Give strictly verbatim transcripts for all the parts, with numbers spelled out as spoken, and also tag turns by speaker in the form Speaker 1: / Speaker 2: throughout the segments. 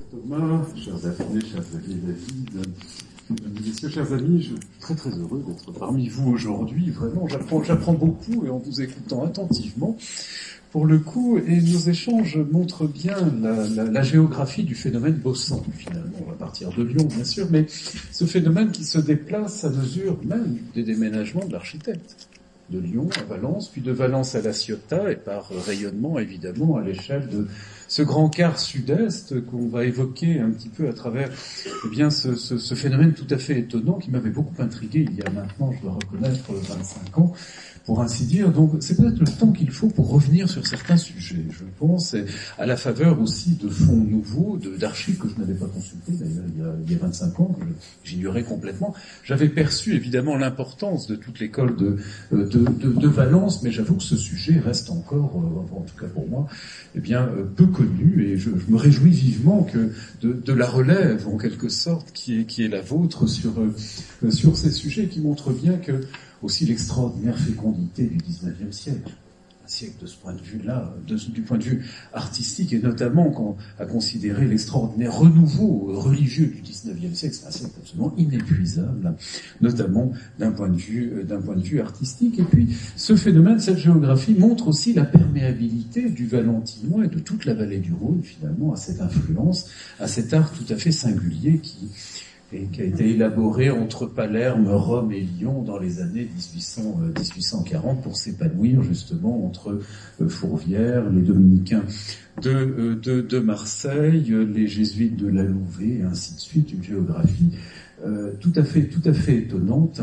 Speaker 1: Thomas, chers Daphné, chers Xavier et David, mesdames et messieurs, chers amis, je suis très très heureux d'être parmi vous aujourd'hui. Vraiment, j'apprends, j'apprends beaucoup et en vous écoutant attentivement, pour le coup, et nos échanges montrent bien la, la, la géographie du phénomène bossant, finalement. On va partir de Lyon, bien sûr, mais ce phénomène qui se déplace à mesure même des déménagements de l'architecte. De Lyon à Valence, puis de Valence à La Ciotat, et par rayonnement, évidemment, à l'échelle de ce grand quart sud-est qu'on va évoquer un petit peu à travers eh bien, ce, ce, ce phénomène tout à fait étonnant qui m'avait beaucoup intrigué il y a maintenant, je dois reconnaître, vingt-cinq ans, pour ainsi dire. Donc c'est peut-être le temps qu'il faut pour revenir sur certains sujets, je pense, et à la faveur aussi de fonds nouveaux, de, d'archives que je n'avais pas consultées d'ailleurs il y a, il y a vingt-cinq ans, que j'ignorais complètement. J'avais perçu évidemment l'importance de toute l'école de, de, de, de Valence, mais j'avoue que ce sujet reste encore, en tout cas pour moi, eh bien peu connu, et je, je me réjouis vivement que de, de la relève en quelque sorte qui est, qui est la vôtre sur, sur ces sujets qui montrent bien que aussi l'extraordinaire fécondité du dix-neuvième siècle. Un siècle de ce point de vue-là, de, du point de vue artistique, et notamment quand, à considérer l'extraordinaire renouveau religieux du dix-neuvième siècle, c'est un siècle absolument inépuisable, notamment d'un point de vue, d'un point de vue artistique. Et puis, ce phénomène, cette géographie montre aussi la perméabilité du Valentinois et de toute la vallée du Rhône, finalement, à cette influence, à cet art tout à fait singulier qui, et qui a été élaboré entre Palerme, Rome et Lyon dans les années dix-huit cents, dix-huit cent quarante pour s'épanouir justement entre Fourvière, les dominicains de, de, de Marseille, les jésuites de la Louvet, et ainsi de suite, une géographie euh, tout à fait, tout à fait étonnante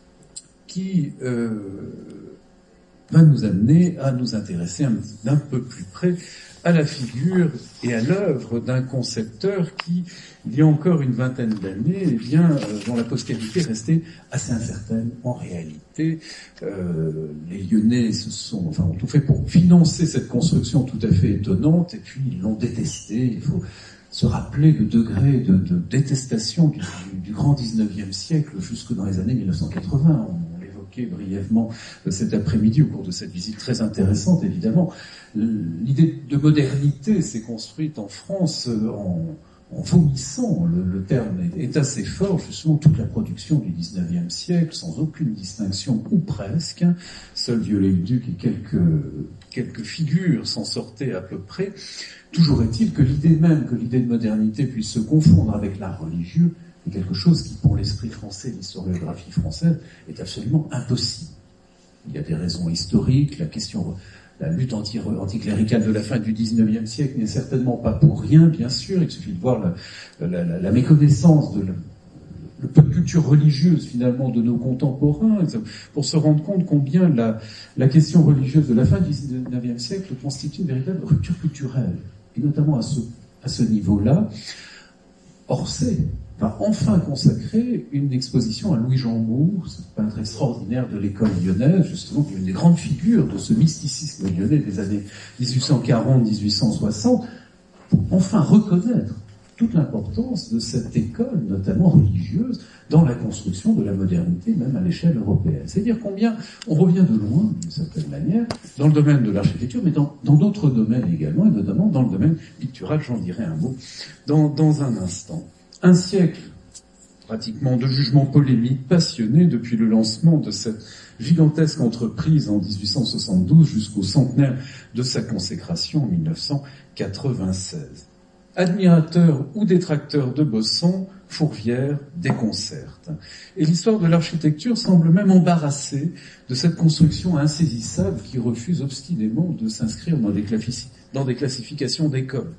Speaker 1: qui euh, va nous amener à nous intéresser un, d'un peu plus près à la figure et à l'œuvre d'un concepteur qui, il y a encore une vingtaine d'années, eh bien, euh, dont la postérité restait assez incertaine en réalité. Euh, les Lyonnais se sont, enfin, ont tout fait pour financer cette construction tout à fait étonnante, et puis ils l'ont détestée. Il faut se rappeler le degré de, de détestation du, du, du grand dix-neuvième siècle jusque dans les années mille neuf cent quatre-vingts. On, brièvement cet après-midi au cours de cette visite très intéressante, évidemment. L'idée de modernité s'est construite en France en, en vomissant, le, le terme est, est assez fort, justement toute la production du dix-neuvième siècle, sans aucune distinction, ou presque. Seul Viollet-le-Duc et quelques, quelques figures s'en sortaient à peu près. Toujours est-il que l'idée même que l'idée de modernité puisse se confondre avec l'art religieux est quelque chose qui, pour l'esprit français, l'historiographie française, est absolument impossible. Il y a des raisons historiques, la question, la lutte anti, anticléricale de la fin du dix-neuvième siècle n'est certainement pas pour rien, bien sûr. Il suffit de voir la, la, la, la méconnaissance de la, le peu de culture religieuse, finalement, de nos contemporains, pour se rendre compte combien la, la question religieuse de la fin du dix-neuvième siècle constitue une véritable rupture culturelle, et notamment à ce, à ce niveau-là. Orsay va enfin consacrer une exposition à Louis-Jean Moore, ce peintre extraordinaire de l'école lyonnaise, justement, qui est une des grandes figures de ce mysticisme lyonnais des années dix-huit cent quarante à dix-huit cent soixante, pour enfin reconnaître toute l'importance de cette école, notamment religieuse, dans la construction de la modernité, même à l'échelle européenne. C'est-à-dire combien on revient de loin, d'une certaine manière, dans le domaine de l'architecture, mais dans, dans d'autres domaines également, et notamment dans le domaine pictural, j'en dirai un mot dans, dans un instant. Un siècle, pratiquement, de jugements polémiques, passionnés depuis le lancement de cette gigantesque entreprise en dix-huit cent soixante-douze jusqu'au centenaire de sa consécration en mille neuf cent quatre-vingt-seize. Admirateurs ou détracteurs de Bossan, Fourvière déconcerte. Et l'histoire de l'architecture semble même embarrassée de cette construction insaisissable qui refuse obstinément de s'inscrire dans des, classi- dans des classifications d'écoles.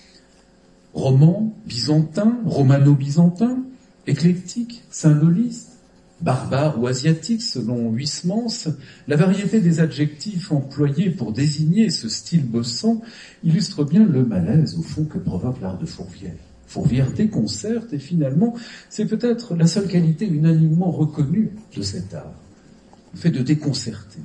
Speaker 1: Roman, byzantin, romano-byzantin, éclectique, symboliste, barbare ou asiatique selon Huysmans, la variété des adjectifs employés pour désigner ce style Bossan illustre bien le malaise au fond que provoque l'art de Fourvière. Fourvière déconcerte, et finalement, c'est peut-être la seule qualité unanimement reconnue de cet art, le fait de déconcerter.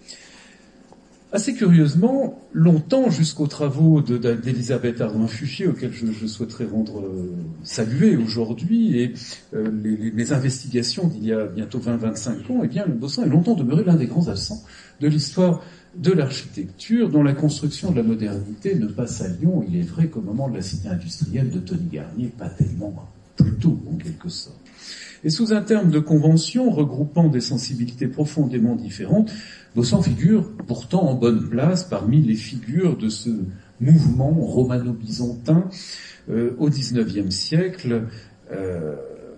Speaker 1: Assez curieusement, longtemps, jusqu'aux travaux de, de, d'Elisabeth Ardouin-Fouchier, auxquels je, je souhaiterais rendre euh, saluer aujourd'hui, et euh, les, les, mes investigations d'il y a bientôt vingt à vingt-cinq ans, eh bien, le Bossan est longtemps demeuré l'un des grands absents de l'histoire de l'architecture dont la construction de la modernité ne passe à Lyon, il est vrai, qu'au moment de la cité industrielle de Tony Garnier, pas tellement, plus tôt en quelque sorte. Et sous un terme de convention regroupant des sensibilités profondément différentes, Baussan figure pourtant en bonne place parmi les figures de ce mouvement romano-byzantin euh, au dix-neuvième siècle, euh,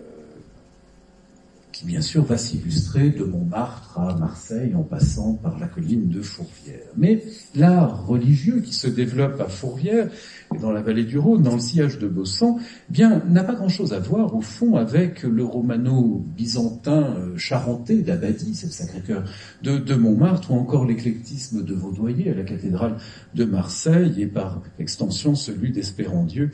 Speaker 1: qui bien sûr va s'illustrer de Montmartre à Marseille en passant par la colline de Fourvière. Mais l'art religieux qui se développe à Fourvière et dans la vallée du Rhône, dans le sillage de Baussan, eh bien n'a pas grand-chose à voir au fond avec le romano-byzantin euh, charentais d'Abadie, c'est le Sacré-Cœur de, de Montmartre, ou encore l'éclectisme de Vaudoyer à la cathédrale de Marseille et par extension celui d'Espérandieu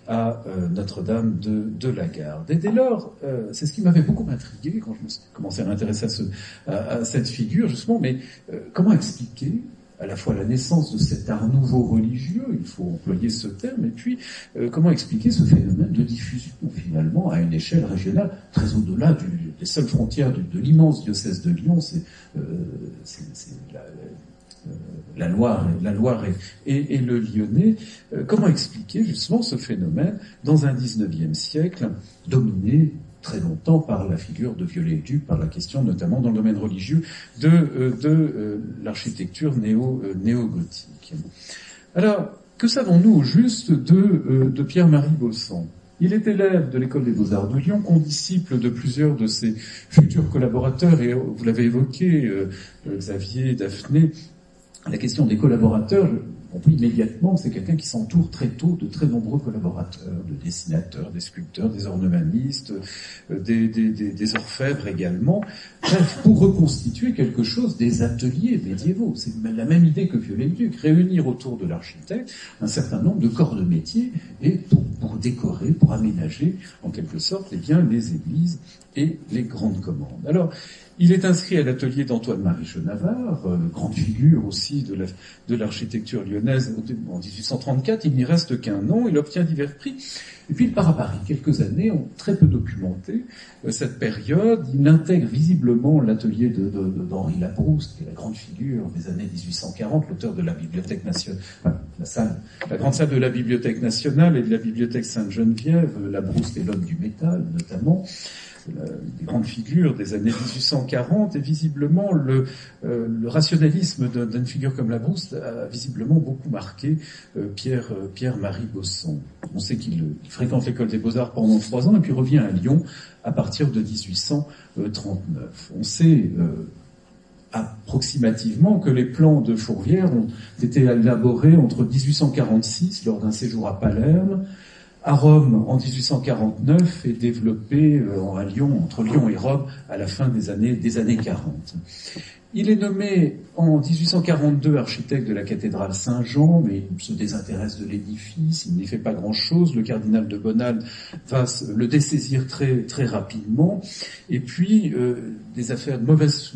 Speaker 1: à euh, Notre-Dame de, de la Garde. Et dès lors, euh, c'est ce qui m'avait beaucoup intrigué quand je me suis commencé à m'intéresser à, ce, à, à cette figure, justement, mais euh, comment expliquer à la fois la naissance de cet art nouveau religieux, il faut employer ce terme, et puis euh, comment expliquer ce phénomène de diffusion, finalement, à une échelle régionale, très au-delà du, des seules frontières de, de l'immense diocèse de Lyon, c'est, euh, c'est, c'est la, euh, la Loire, la Loire et, et, et le Lyonnais. Euh, comment expliquer justement ce phénomène dans un dix-neuvième siècle dominé très longtemps par la figure de Viollet-le-Duc, par la question notamment dans le domaine religieux de, euh, de euh, l'architecture néo, euh, néo-gothique. Alors, que savons-nous au juste de, euh, de Pierre-Marie Baussan ? Il est élève de l'École des Beaux-Arts de Lyon, condisciple de plusieurs de ses futurs collaborateurs, et vous l'avez évoqué, euh, Xavier, Daphné, la question des collaborateurs, je comprends immédiatement, c'est quelqu'un qui s'entoure très tôt de très nombreux collaborateurs, de dessinateurs, des sculpteurs, des ornemanistes, des, des, des, des orfèvres également, bref, pour reconstituer quelque chose des ateliers médiévaux. C'est la même idée que Viollet-le-Duc, réunir autour de l'architecte un certain nombre de corps de métier et pour, pour décorer, pour aménager, en quelque sorte, eh bien, les églises et les grandes commandes. Alors, il est inscrit à l'atelier d'Antoine-Marie Chenavard, euh, grande figure aussi de, la, de l'architecture lyonnaise en dix-huit cent trente-quatre. Il n'y reste qu'un an, il obtient divers prix. Et puis il part à Paris. Quelques années ont très peu documenté euh, cette période. Il intègre visiblement l'atelier de, de, de, d'Henri Labrouste, qui est la grande figure des années dix-huit cent quarante, l'auteur de la Bibliothèque nationale, enfin, la salle, la grande salle de la Bibliothèque nationale et de la Bibliothèque Sainte-Geneviève. Labrouste est l'homme du métal, notamment. La, des grandes figures des années dix-huit cent quarante, et visiblement le, euh, le rationalisme d'un, d'une figure comme Labrouste a visiblement beaucoup marqué euh, Pierre, euh, Pierre-Marie Baussan. On sait qu'il il fréquente l'école des Beaux-Arts pendant trois ans et puis revient à Lyon à partir de dix-huit cent trente-neuf. On sait euh, approximativement que les plans de Fourvière ont été élaborés entre dix-huit cent quarante-six lors d'un séjour à Palerme, à Rome en dix-huit cent quarante-neuf et développé euh, à Lyon, entre Lyon et Rome, à la fin des années, des années quarante. Il est nommé en dix-huit cent quarante-deux architecte de la cathédrale Saint-Jean, mais il se désintéresse de l'édifice, il n'y fait pas grand-chose. Le cardinal de Bonald va le dessaisir très, très rapidement. Et puis, euh, des affaires de mauvaise...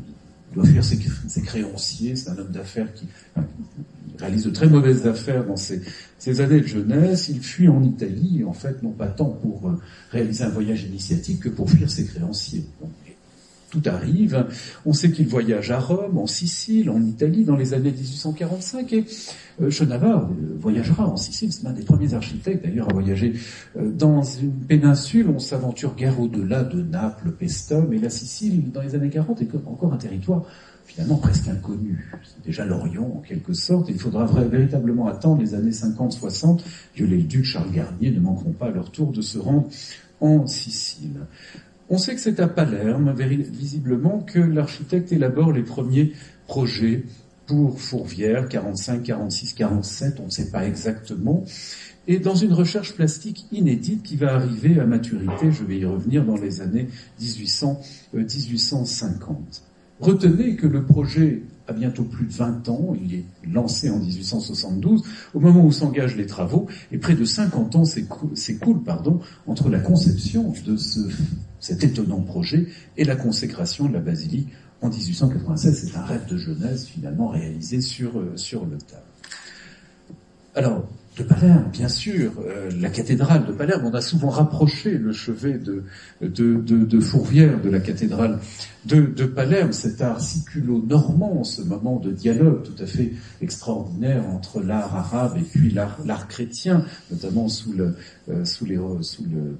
Speaker 1: Il doit faire ses, ses créanciers, c'est un homme d'affaires qui... Enfin, réalise de très mauvaises affaires dans ses, ses années de jeunesse. Il fuit en Italie, en fait, non pas tant pour euh, réaliser un voyage initiatique que pour fuir ses créanciers. Donc, tout arrive. On sait qu'il voyage à Rome, en Sicile, en Italie, dans les années dix-huit cent quarante-cinq, et euh, Chenavard euh, voyagera en Sicile. C'est l'un des premiers architectes, d'ailleurs, à voyager euh, dans une péninsule. On s'aventure guère au-delà de Naples, Paestum, et la Sicile, dans les années quarante, est encore un territoire finalement presque inconnu. C'est déjà l'Orient, en quelque sorte. Il faudra vrai, véritablement attendre les années cinquante soixante. Viollet-le-Duc, Charles Garnier ne manqueront pas à leur tour de se rendre en Sicile. On sait que c'est à Palerme, visiblement, que l'architecte élabore les premiers projets pour Fourvière, quarante-cinq, quarante-six, quarante-sept, on ne sait pas exactement, et dans une recherche plastique inédite qui va arriver à maturité, je vais y revenir, dans les années dix-huit cents, euh, dix-huit cent cinquante. Retenez que le projet a bientôt plus de vingt ans, il est lancé en dix-huit cent soixante-douze, au moment où s'engagent les travaux, et près de cinquante ans s'écoulent, s'écoulent, pardon, entre la conception de ce, cet étonnant projet et la consécration de la basilique en dix-huit cent quatre-vingt-seize. C'est un rêve de jeunesse finalement réalisé sur, sur le tas. Alors, de Palerme, bien sûr, euh, la cathédrale de Palerme. On a souvent rapproché le chevet de, de, de, de Fourvière de la cathédrale de, de Palerme, cet art siculo-normand, ce moment de dialogue tout à fait extraordinaire entre l'art arabe et puis l'art, l'art chrétien, notamment sous le, euh, sous les, sous le,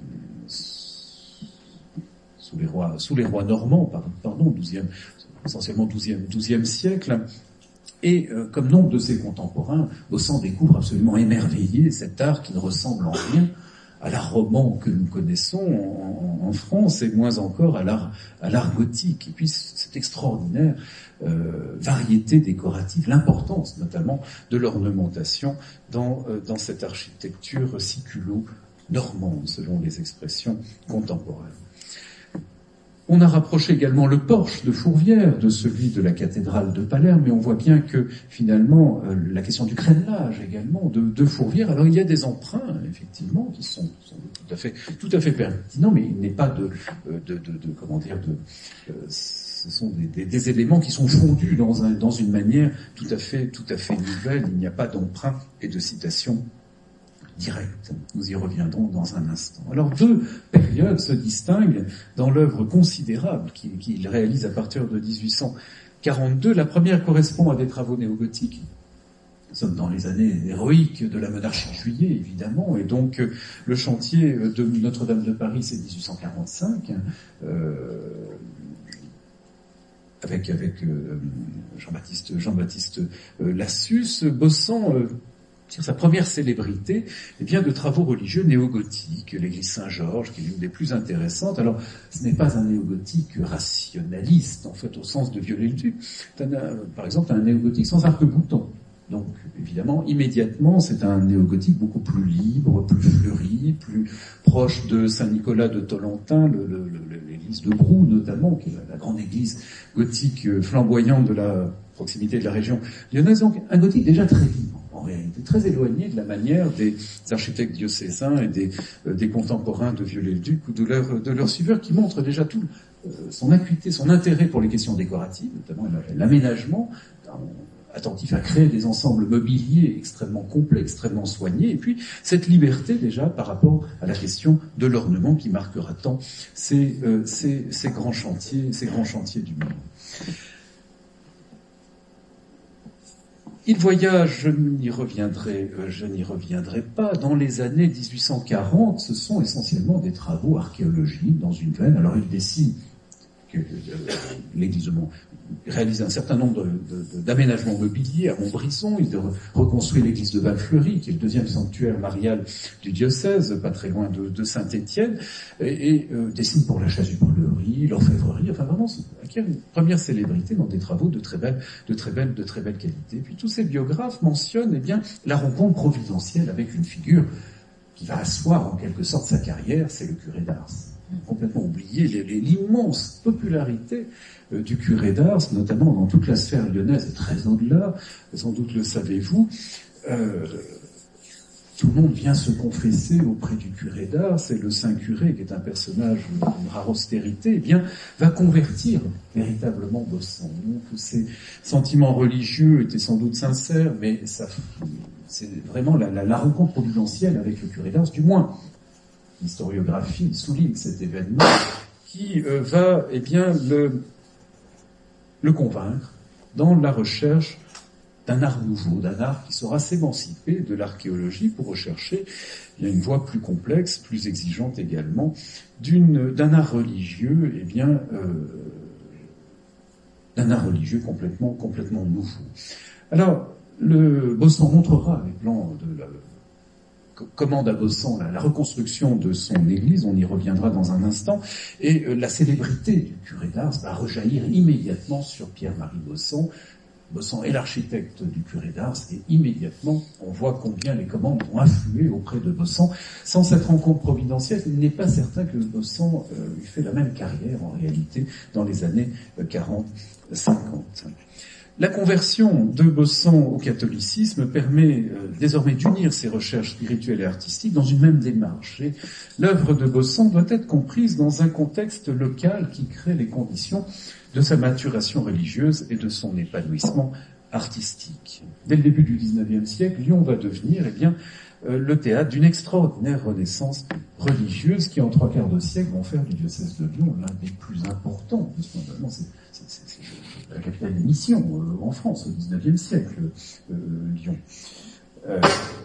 Speaker 1: sous les rois, sous les rois normands, pardon, pardon, douzième, essentiellement douzième, douzième siècle. Et euh, comme nombre de ses contemporains, Bossan découvre absolument émerveillé cet art qui ne ressemble en rien à l'art roman que nous connaissons en, en, en France, et moins encore à l'art, à l'art gothique. Et puis cette extraordinaire euh, variété décorative, l'importance notamment de l'ornementation dans, euh, dans cette architecture siculo-normande, selon les expressions contemporaines. On a rapproché également le porche de Fourvière de celui de la cathédrale de Palerme, mais on voit bien que finalement euh, la question du crénelage également de, de Fourvière. Alors il y a des emprunts effectivement qui sont, sont tout à fait tout à fait pertinents, mais il n'est pas de, de, de, de comment dire de euh, ce sont des, des, des éléments qui sont fondus dans un dans une manière tout à fait tout à fait nouvelle. Il n'y a pas d'emprunt et de citation direct. Nous y reviendrons dans un instant. Alors deux périodes se distinguent dans l'œuvre considérable qu'il réalise à partir de dix-huit cent quarante-deux. La première correspond à des travaux néogothiques. Nous sommes dans les années héroïques de la monarchie de Juillet, évidemment, et donc le chantier de Notre-Dame de Paris, c'est dix-huit cent quarante-cinq, euh, avec avec euh, Jean-Baptiste Jean-Baptiste euh, Lassus. Bossan euh, sa première célébrité, eh bien, de travaux religieux néogothiques, l'église Saint-Georges, qui est l'une des plus intéressantes. Alors, ce n'est pas un néogothique rationaliste, en fait, au sens de Viollet-le-Duc. C'est un, par exemple, un néogothique sans arc-bouton. Donc, évidemment, immédiatement, c'est un néogothique beaucoup plus libre, plus fleuri, plus proche de Saint-Nicolas de Tollentin, le, le, le, l'église de Brou, notamment, qui est la, la grande église gothique flamboyante de la proximité de la région lyonnaise. Donc, un gothique déjà très libre, en réalité, très éloigné de la manière des architectes diocésains et des, euh, des contemporains de Viollet-le-Duc ou de leurs de leurs suiveurs, qui montrent déjà tout euh, son acuité, son intérêt pour les questions décoratives, notamment l'aménagement, attentif à créer des ensembles mobiliers extrêmement complets, extrêmement soignés, et puis cette liberté déjà par rapport à la question de l'ornement qui marquera tant ces, euh, ces, ces grands chantiers, ces grands chantiers du monde. Il voyage, je n'y reviendrai, je n'y reviendrai pas. Dans les années dix-huit cent quarante, ce sont essentiellement des travaux archéologiques dans une veine. Alors il dessine que l'église de Mont, réalise un certain nombre de, de, d'aménagements mobiliers à Montbrisson. Il reconstruit l'église de Val-Fleury, qui est le deuxième sanctuaire marial du diocèse, pas très loin de, de Saint-Étienne, et, et euh, dessine pour la chasuble-brûlerie, l'orfèvrerie, enfin vraiment acquiert une première célébrité dans des travaux de très belle, de très belle, de très belle qualité. Puis tous ces biographes mentionnent, eh bien, la rencontre providentielle avec une figure qui va asseoir en quelque sorte sa carrière, c'est le curé d'Ars. Complètement oublié les, les, l'immense popularité euh, du curé d'Ars, notamment dans toute la sphère lyonnaise et très au-delà, sans doute le savez-vous. Euh, tout le monde vient se confesser auprès du curé d'Ars, et le saint curé, qui est un personnage d'une rare austérité, eh bien, va convertir véritablement Bossan. Donc, ses sentiments religieux étaient sans doute sincères, mais ça, c'est vraiment la, la, la rencontre providentielle avec le curé d'Ars, du moins. L'historiographie souligne cet événement qui euh, va, eh bien, le, le convaincre dans la recherche d'un art nouveau, d'un art qui saura s'émanciper de l'archéologie pour rechercher il y a une voie plus complexe, plus exigeante également, d'une, d'un art religieux, eh bien, euh, d'un art religieux complètement, complètement nouveau. Alors, le Bossan montrera les plans de la commande à Bossan la, la reconstruction de son église, on y reviendra dans un instant, et euh, la célébrité du curé d'Ars va rejaillir immédiatement sur Pierre-Marie Bossan. Bossan est l'architecte du curé d'Ars, et immédiatement, on voit combien les commandes vont affluer auprès de Bossan. Sans cette rencontre providentielle, il n'est pas certain que Bossan euh, ait fait la même carrière, en réalité, dans les années quarante cinquante. La conversion de Bossan au catholicisme permet euh, désormais d'unir ses recherches spirituelles et artistiques dans une même démarche. Et l'œuvre de Bossan doit être comprise dans un contexte local qui crée les conditions de sa maturation religieuse et de son épanouissement artistique. Dès le début du dix-neuvième siècle, Lyon va devenir, eh bien, euh, le théâtre d'une extraordinaire renaissance religieuse qui, en trois quarts de siècle, vont faire du diocèse de Lyon l'un des plus importants. Finalement, c'est, c'est, c'est, c'est la capitale des missions euh, en France au dix-neuvième siècle, euh, Lyon. Euh,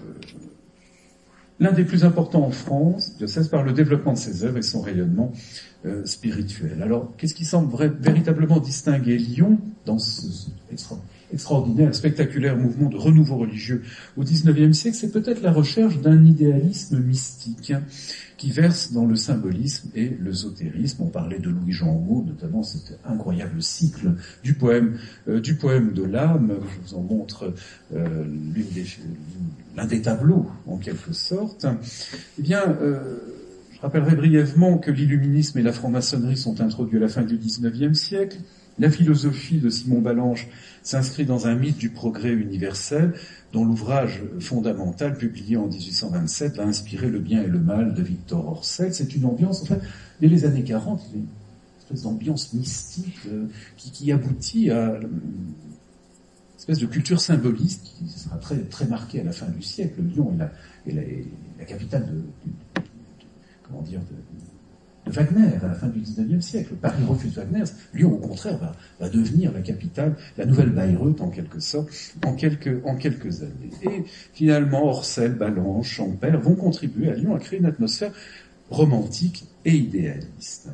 Speaker 1: L'un des plus importants en France, diocèse, par le développement de ses œuvres et son rayonnement euh, spirituel. Alors, qu'est-ce qui semble vrai, véritablement distinguer Lyon dans ce, ce extra, extraordinaire, spectaculaire mouvement de renouveau religieux au dix-neuvième siècle? C'est peut-être la recherche d'un idéalisme mystique hein, qui verse dans le symbolisme et l'ésotérisme. On parlait de Louis-Jean Aumeau, notamment cet incroyable cycle du poème, euh, du poème de l'âme. Je vous en montre euh, l'une des, l'un des tableaux, en quelque sorte. Eh bien, euh, je rappellerai brièvement que l'illuminisme et la franc-maçonnerie sont introduits à la fin du dix-neuvième siècle. La philosophie de Simon Ballanche s'inscrit dans un mythe du progrès universel, dont l'ouvrage fondamental, publié en dix-huit cent vingt-sept, va inspirer Le bien et le mal de Victor Orcel. C'est une ambiance, en fait, dès les années quarante, il y a une espèce d'ambiance mystique euh, qui, qui aboutit à euh, une espèce de culture symboliste qui sera très, très marquée à la fin du siècle. Lyon est la, est la, est la capitale de, de, de, de comment dire, de, de Wagner à la fin du dix-neuvième siècle. Paris refuse Wagner. Lyon, au contraire, va, va devenir la capitale, la nouvelle Bayreuth, en quelque sorte, en quelques, en quelques années. Et finalement, Orcel, Ballanche, Champère vont contribuer à Lyon à créer une atmosphère romantique et idéaliste.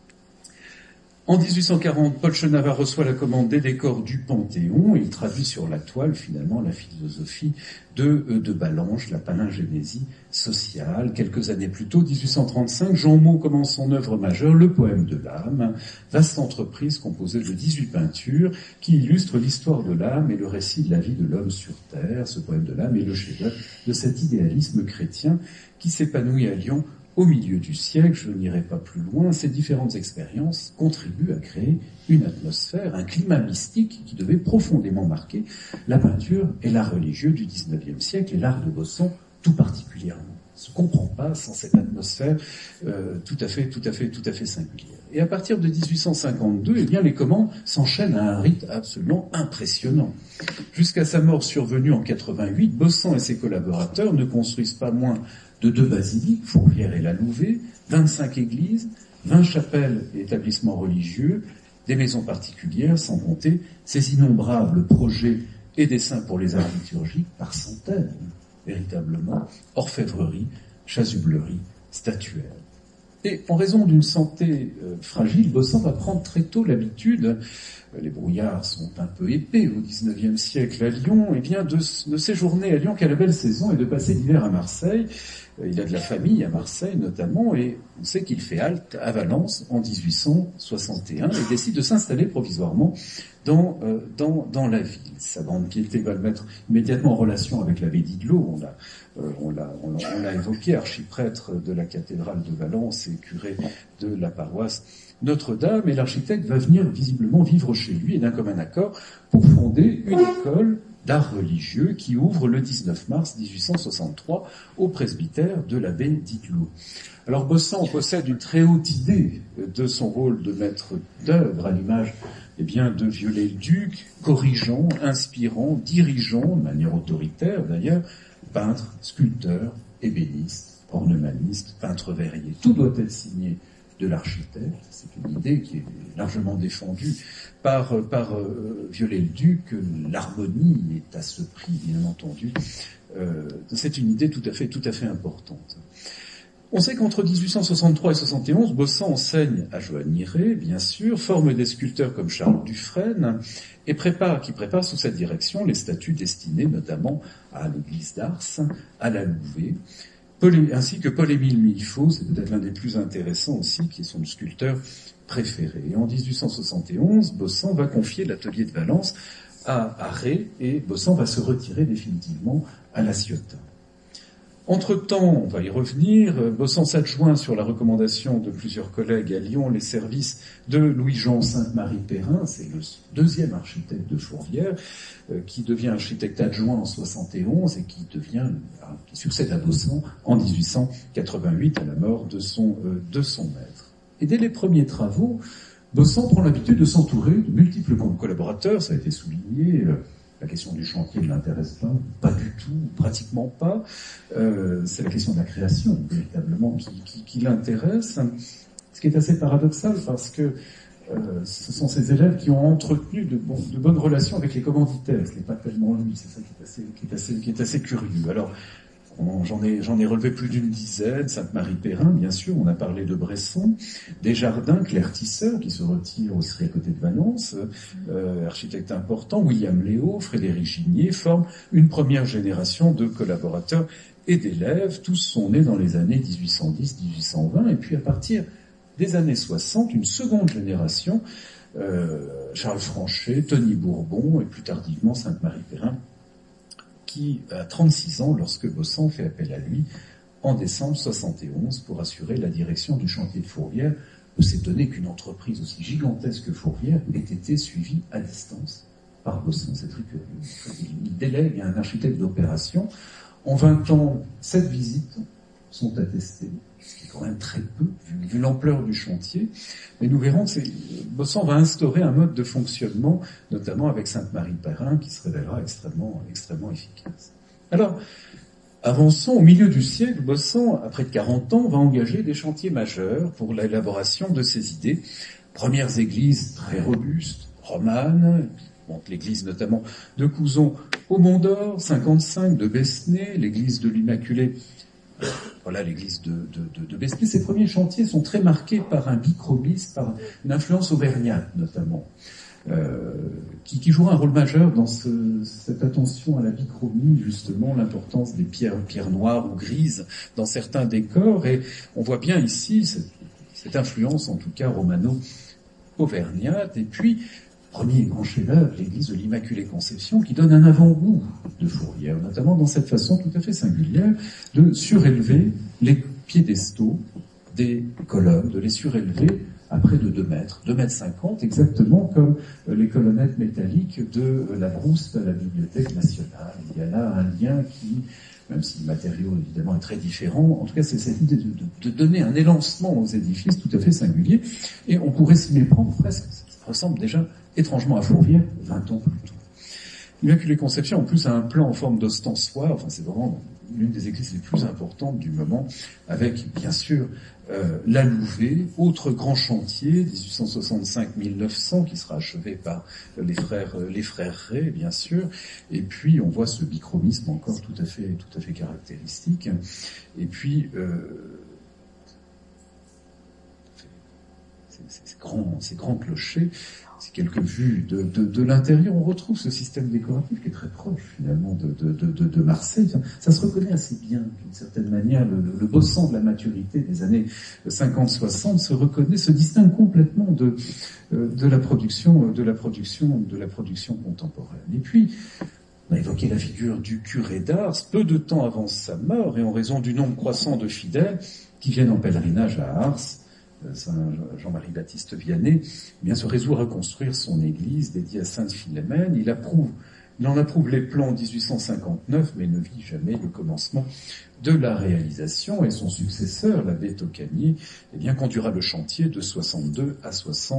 Speaker 1: En dix-huit cent quarante, Paul Chenavard reçoit la commande des décors du Panthéon. Il traduit sur la toile, finalement, la philosophie de, de Ballanche, la palingénésie sociale. Quelques années plus tôt, dix-huit cent trente-cinq, Jean Mot commence son œuvre majeure, le poème de l'âme, vaste entreprise composée de dix-huit peintures qui illustrent l'histoire de l'âme et le récit de la vie de l'homme sur terre. Ce poème de l'âme est le chef-d'œuvre de cet idéalisme chrétien qui s'épanouit à Lyon au milieu du siècle. Je n'irai pas plus loin. Ces différentes expériences contribuent à créer une atmosphère, un climat mystique qui devait profondément marquer la peinture et l'art religieux du dix-neuvième siècle, et l'art de Bossan tout particulièrement. On ne se comprend pas sans cette atmosphère euh, tout à fait, tout à fait, tout à fait singulière. Et à partir de dix-huit cent cinquante-deux, eh bien, les commandes s'enchaînent à un rythme absolument impressionnant. Jusqu'à sa mort survenue en quatre-vingt-huit, Bossan et ses collaborateurs ne construisent pas moins de deux basiliques, Fourvière et la Louvet, vingt-cinq églises, vingt chapelles et établissements religieux, des maisons particulières, sans compter ces innombrables projets et dessins pour les arts liturgiques par centaines, véritablement, orfèvrerie, chasublerie, statuaire. Et en raison d'une santé euh, fragile, Bossan va prendre très tôt l'habitude, euh, les brouillards sont un peu épais au dix-neuvième siècle à Lyon, et bien de, de séjourner à Lyon qu'à la belle saison et de passer l'hiver à Marseille. Euh, il a de la famille à Marseille notamment, et on sait qu'il fait halte à Valence en dix-huit cent soixante et un et décide de s'installer provisoirement dans, euh, dans, dans la ville. Sa grande piété va le mettre immédiatement en relation avec l'abbé Didelot. On l'a, euh, on l'a, on l'a, on l'a évoqué, archiprêtre de la cathédrale de Valence et curé de la paroisse Notre-Dame, et l'architecte va venir visiblement vivre chez lui, et d'un commun accord, pour fonder une école d'art religieux qui ouvre le dix-neuf mars dix-huit cent soixante-trois au presbytère de l'abbé Didelot. Alors Bossan possède une très haute idée de son rôle de maître d'œuvre, à l'image eh bien, de Viollet-le-Duc, corrigeant, inspirant, dirigeant, de manière autoritaire d'ailleurs, peintre, sculpteur, ébéniste, ornemaniste, peintre verrier. Tout doit être signé de l'architecte. C'est une idée qui est largement défendue par, par euh, Viollet-le-Duc. L'harmonie est à ce prix, bien entendu. Euh, c'est une idée tout à fait, tout à fait importante. On sait qu'entre dix-huit cent soixante-trois et soixante et onze, Bossan enseigne à Johann Niré, bien sûr, forme des sculpteurs comme Charles Dufresne, et prépare, qui prépare sous sa direction les statues destinées notamment à l'église d'Ars, à la Louvet, ainsi que Paul-Émile Millefaux, c'est peut-être l'un des plus intéressants aussi, qui est son sculpteur préféré. Et en dix-huit cent soixante et onze, Bossan va confier l'atelier de Valence à, à Ré, et Bossan va se retirer définitivement à La Ciotat. Entre-temps, on va y revenir, Bossan s'adjoint sur la recommandation de plusieurs collègues à Lyon les services de Louis-Jean Sainte-Marie-Perrin, c'est le deuxième architecte de Fourvière, euh, qui devient architecte adjoint en soixante et onze et qui devient, euh, qui succède à Bossan en dix-huit cent quatre-vingt-huit à la mort de son, euh, de son maître. Et dès les premiers travaux, Bossan prend l'habitude de s'entourer de multiples collaborateurs, ça a été souligné, euh, La question du chantier ne l'intéresse pas, pas du tout, pratiquement pas. Euh, c'est la question de la création, véritablement, qui, qui, qui l'intéresse. Ce qui est assez paradoxal, parce que euh, ce sont ces élèves qui ont entretenu de, bon, de bonnes relations avec les commanditaires, ce n'est pas tellement lui, c'est ça qui est assez, qui est assez, qui est assez curieux. Alors, on, j'en ai, j'en ai relevé plus d'une dizaine. Sainte-Marie-Perrin, bien sûr, on a parlé de Bresson, Desjardins, Claire Tisseur, qui se retire aussi à côté de Valence, euh, architecte important, William Léo, Frédéric Gigné, forment une première génération de collaborateurs et d'élèves. Tous sont nés dans les années dix-huit cent dix à dix-huit cent vingt, et puis à partir des années soixante, une seconde génération, euh, Charles Franchet, Tony Bourbon, et plus tardivement Sainte-Marie-Perrin, qui a trente-six ans lorsque Bossan fait appel à lui en décembre soixante et onze pour assurer la direction du chantier de Fourvière. On peut s'étonner qu'une entreprise aussi gigantesque que Fourvière ait été suivie à distance par Bossan. C'est très curieux. Il délègue à un architecte d'opération. En vingt ans, sept visites sont attestées, ce qui est quand même très peu, vu, vu l'ampleur du chantier. Mais nous verrons que c'est, Bossan va instaurer un mode de fonctionnement, notamment avec Sainte-Marie-Perrin, qui se révélera extrêmement, extrêmement efficace. Alors, avançons au milieu du siècle, Bossan, après quarante ans, va engager des chantiers majeurs pour l'élaboration de ses idées. Premières églises très robustes, romanes, donc l'église notamment de Couzon au Mont d'Or, cinquante-cinq, de Besnay, l'église de l'Immaculée. Voilà l'église de, de, de, de Besnay. Ces premiers chantiers sont très marqués par un bichromisme, par une influence auvergnate notamment, euh, qui, qui jouera un rôle majeur dans ce, cette attention à la bichromie, justement, l'importance des pierres, pierres noires ou grises dans certains décors. Et on voit bien ici cette, cette influence, en tout cas romano-auvergnate. Et puis, premier grand chef-d'œuvre, l'église de l'Immaculée Conception, qui donne un avant-goût de Fourvière, notamment dans cette façon tout à fait singulière de surélever les piédestaux des colonnes, de les surélever à près de deux mètres, deux mètres cinquante, exactement comme les colonnettes métalliques de la Brousse à la Bibliothèque nationale. Il y a là un lien qui, même si le matériau évidemment est très différent, en tout cas c'est cette idée de, de, de donner un élancement aux édifices tout à fait singulier, et on pourrait s'y méprendre presque, ça ressemble déjà étrangement à Fourvière, vingt ans plus tôt. L'Immaculée Conception, en plus, a un plan en forme d'ostensoir, enfin c'est vraiment l'une des églises les plus importantes du moment, avec, bien sûr, euh, la Louvet, autre grand chantier, dix-huit cent soixante-cinq à mille neuf cents, qui sera achevé par les frères, les frères Ray, bien sûr, et puis on voit ce bichromisme encore tout à fait, tout à fait caractéristique, et puis, euh, ces, ces, grands, ces grands clochers, ces quelques vues de, de, de l'intérieur, on retrouve ce système décoratif qui est très proche finalement de, de, de, de Marseille. Ça se reconnaît assez bien d'une certaine manière. Le, le, le Bossan de la maturité des années cinquante soixante se reconnaît, se distingue complètement de, de la production, de la production, de la production contemporaine. Et puis, on a évoqué la figure du curé d'Ars, peu de temps avant sa mort, et en raison du nombre croissant de fidèles qui viennent en pèlerinage à Ars, Saint Jean-Marie Baptiste Vianney, eh bien, se résout à reconstruire son église dédiée à Sainte Philomène. Il approuve, il en approuve les plans en dix-huit cent cinquante-neuf, mais ne vit jamais le commencement de la réalisation. Et son successeur, l'abbé Tocanier, eh bien, conduira le chantier de soixante-deux à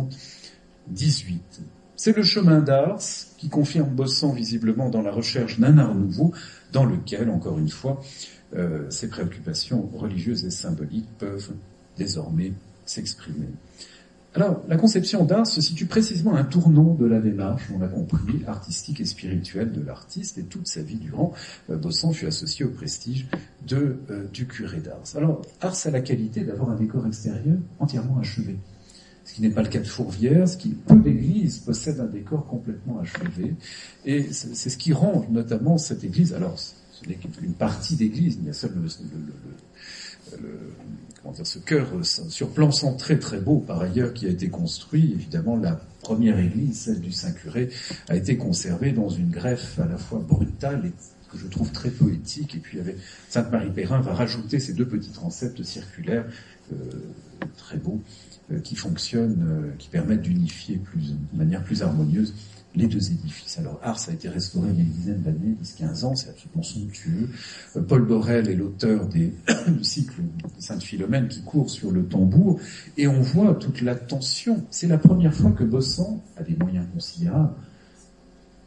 Speaker 1: soixante-dix-huit. C'est le chemin d'Ars qui confirme Bossan visiblement dans la recherche d'un art nouveau, dans lequel, encore une fois, euh, ses préoccupations religieuses et symboliques peuvent désormais s'exprimer. Alors, la conception d'Ars se situe précisément à un tournant de la démarche, on l'a compris, artistique et spirituelle de l'artiste, et toute sa vie durant, euh, Bossan fut associé au prestige de, euh, du curé d'Ars. Alors, Ars a la qualité d'avoir un décor extérieur entièrement achevé, ce qui n'est pas le cas de Fourvière, ce qui, peu d'églises possèdent un décor complètement achevé, et c'est, c'est ce qui rend notamment cette église, alors ce n'est qu'une partie d'église, il y a seul le, le, le, le, le comment dire, ce chœur sur plan centré très beau par ailleurs qui a été construit. Évidemment, la première église, celle du Saint-Curé, a été conservée dans une greffe à la fois brutale et que je trouve très poétique. Et puis avec Sainte-Marie-Perrin va rajouter ces deux petits transepts circulaires euh, très beaux euh, qui fonctionnent, euh, qui permettent d'unifier plus, de manière plus harmonieuse les deux édifices. Alors, Ars a été restauré il y a une dizaine d'années, dix quinze ans, c'est absolument somptueux. Euh, Paul Borel est l'auteur des, du cycle de Sainte-Philomène qui court sur le tambour, et on voit toute la tension. C'est la première fois que Bossan, à des moyens considérables,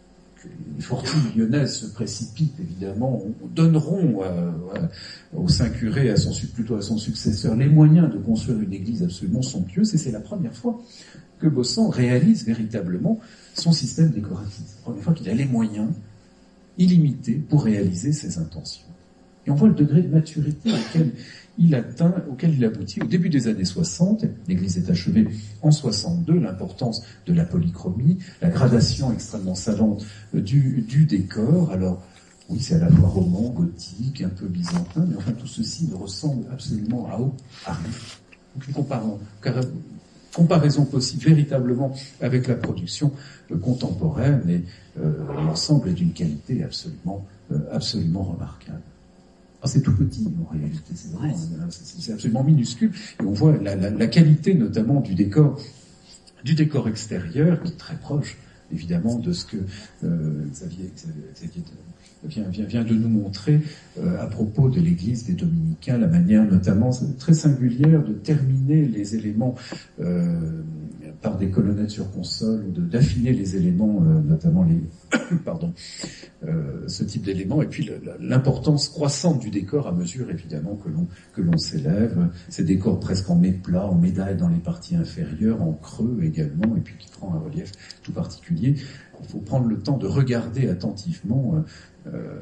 Speaker 1: les fortunes lyonnaises se précipitent, évidemment, donneront à, à, au Saint-Curé, à son, plutôt à son successeur, les moyens de construire une église absolument somptueuse, et c'est la première fois que Bossan réalise véritablement son système décoratif. C'est la première fois qu'il a les moyens illimités pour réaliser ses intentions. Et on voit le degré de maturité auquel il atteint, auquel il aboutit au début des années soixante. L'église est achevée en soixante-deux, l'importance de la polychromie, la gradation extrêmement savante du, du décor. Alors, oui, c'est à la fois roman, gothique, un peu byzantin, mais enfin tout ceci ne ressemble absolument à haut à rien. Donc une comparaison, comparaison possible véritablement avec la production euh, contemporaine, et euh, l'ensemble est d'une qualité absolument, euh, absolument remarquable. Ah, c'est tout petit en réalité, c'est, vraiment, c'est, c'est absolument minuscule, et on voit la, la, la qualité notamment du décor, du décor extérieur qui est très proche évidemment de ce que euh, Xavier, Xavier vient, vient, vient de nous montrer euh, à propos de l'église des Dominicains, la manière notamment très singulière de terminer les éléments euh, par des colonnettes sur console, ou de, d'affiner les éléments, euh, notamment les pardon, euh, ce type d'éléments, et puis le, l'importance croissante du décor à mesure évidemment que l'on que l'on s'élève, ces décors presque en méplat, en médaille dans les parties inférieures, en creux également, et puis qui prend un relief tout particulier. Il faut prendre le temps de regarder attentivement euh, euh,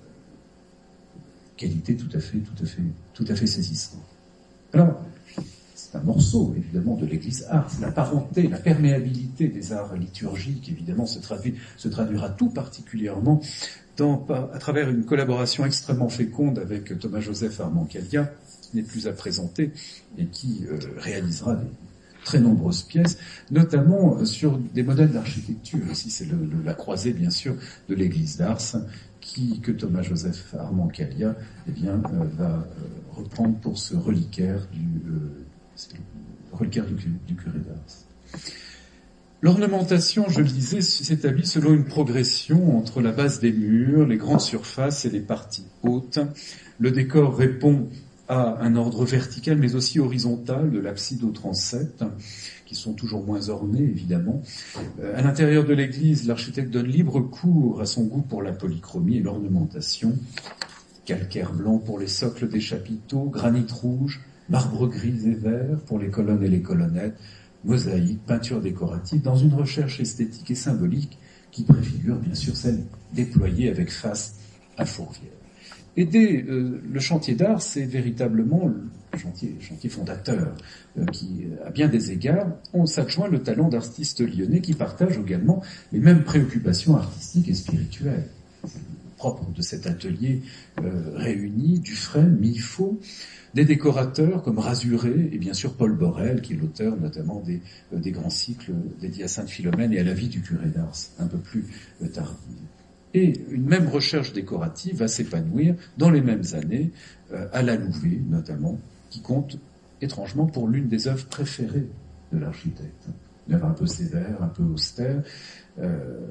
Speaker 1: qualité tout à fait, tout à fait, tout à fait saisissante. Alors, c'est un morceau, évidemment, de l'église art. La parenté, la perméabilité des arts liturgiques, évidemment, se, traduit, se traduira tout particulièrement dans, à travers une collaboration extrêmement féconde avec Thomas-Joseph Armand-Callia, qui n'est plus à présenter, et qui euh, réalisera des très nombreuses pièces, notamment sur des modèles d'architecture. Ici, c'est le, le, la croisée, bien sûr, de l'église d'Ars, qui, que Thomas-Joseph Armand-Callia eh bien, euh, va euh, reprendre pour ce reliquaire du... Euh, c'est le reliquaire du, du curé d'Ars. L'ornementation, je le disais, s'établit selon une progression entre la base des murs, les grandes surfaces et les parties hautes. Le décor répond à un ordre vertical, mais aussi horizontal de l'abside au transept, qui sont toujours moins ornés, évidemment. Euh, à l'intérieur de l'église, l'architecte donne libre cours à son goût pour la polychromie et l'ornementation. Calcaire blanc pour les socles des chapiteaux, granit rouge, marbre gris et vert pour les colonnes et les colonnettes, mosaïque, peinture décorative, dans une recherche esthétique et symbolique qui préfigure bien sûr celle déployée avec face à Fourvière. Et dès euh, le chantier d'art, c'est véritablement le chantier, chantier fondateur euh, qui, à bien des égards, on s'adjoint le talent d'artiste lyonnais qui partage également les mêmes préoccupations artistiques et spirituelles. Propre de cet atelier euh, réuni, Dufresne, Millefaux, des décorateurs comme Rasuré et bien sûr Paul Borel, qui est l'auteur notamment des, euh, des grands cycles dédiés à Sainte-Philomène et à la vie du curé d'Ars, un peu plus euh, tardive. Et une même recherche décorative va s'épanouir dans les mêmes années euh, à la Louvet notamment, qui compte étrangement pour l'une des œuvres préférées de l'architecte. Une œuvre un peu sévère, un peu austère, euh,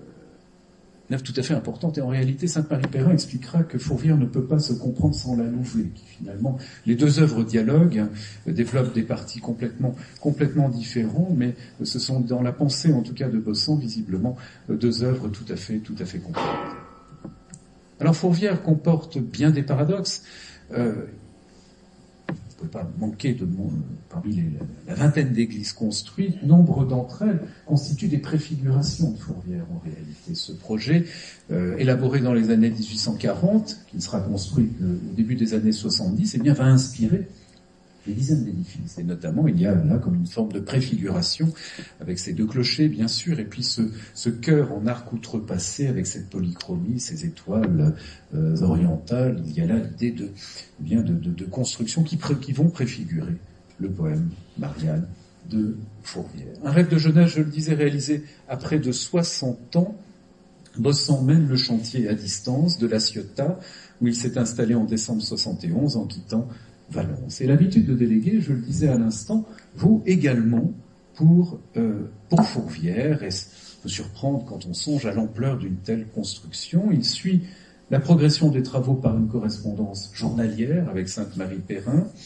Speaker 1: une œuvre tout à fait importante, et en réalité, Sainte-Marie-Perrin expliquera que Fourvière ne peut pas se comprendre sans la Louvet, qui finalement, les deux œuvres dialoguent, hein, développent des parties complètement, complètement différentes, mais ce sont dans la pensée, en tout cas de Bossan, visiblement, deux œuvres tout à fait, tout à fait complémentaires. Alors Fourvière comporte bien des paradoxes. Euh, Vous ne pouvez pas manquer de parmi les, la vingtaine d'églises construites, nombre d'entre elles constituent des préfigurations de Fourvière en réalité. Ce projet, euh, élaboré dans les années dix-huit cent quarante, qui ne sera construit qu'au début des années soixante-dix, eh bien, va inspirer des dizaines d'édifices. Et notamment, il y a là comme une forme de préfiguration avec ces deux clochers, bien sûr, et puis ce, ce chœur en arc outrepassé avec cette polychromie, ces étoiles euh, orientales. Il y a là l'idée de, eh bien, de, de, de construction qui, pré, qui vont préfigurer le poème marial de Fourvière. Un rêve de jeunesse, je le disais, réalisé à près de soixante ans. Bossan mène le chantier à distance de La Ciotat, où il s'est installé en décembre soixante et onze en quittant Valence. Et l'habitude de déléguer, je le disais à l'instant, vaut également pour, euh, pour Fourvière, et peut surprendre quand on songe à l'ampleur d'une telle construction. Il suit la progression des travaux par une correspondance journalière avec Sainte-Marie-Perrin,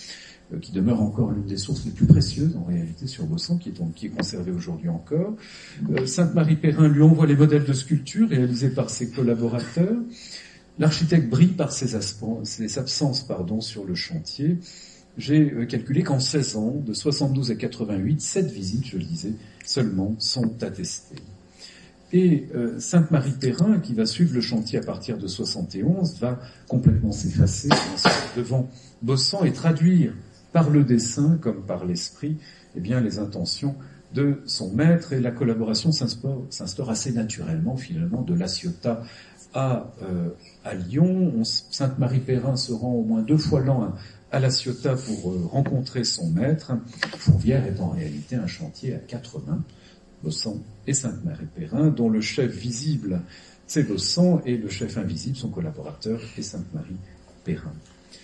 Speaker 1: euh, qui demeure encore l'une des sources les plus précieuses en réalité sur Bossan, qui est, qui est conservée aujourd'hui encore. Euh, Sainte-Marie-Perrin lui envoie les modèles de sculpture réalisés par ses collaborateurs. L'architecte brille par ses, aspen- ses absences pardon, sur le chantier. J'ai euh, calculé qu'en seize ans, de soixante-douze à quatre-vingt-huit, sept visites, je le disais, seulement sont attestées. Et euh, Sainte-Marie-Perrin, qui va suivre le chantier à partir de soixante et onze, va complètement s'effacer devant Bossan et traduire par le dessin comme par l'esprit eh bien, les intentions de son maître. Et la collaboration s'instaure, s'instaure assez naturellement, finalement, de La Ciotat à, euh, à Lyon. On, Sainte-Marie-Perrin se rend au moins deux fois l'an à, à La Ciotat pour euh, rencontrer son maître. Fourvière est en réalité un chantier à quatre mains. Bossan et Sainte-Marie-Perrin, dont le chef visible, c'est Bossan, et le chef invisible, son collaborateur, est Sainte-Marie-Perrin.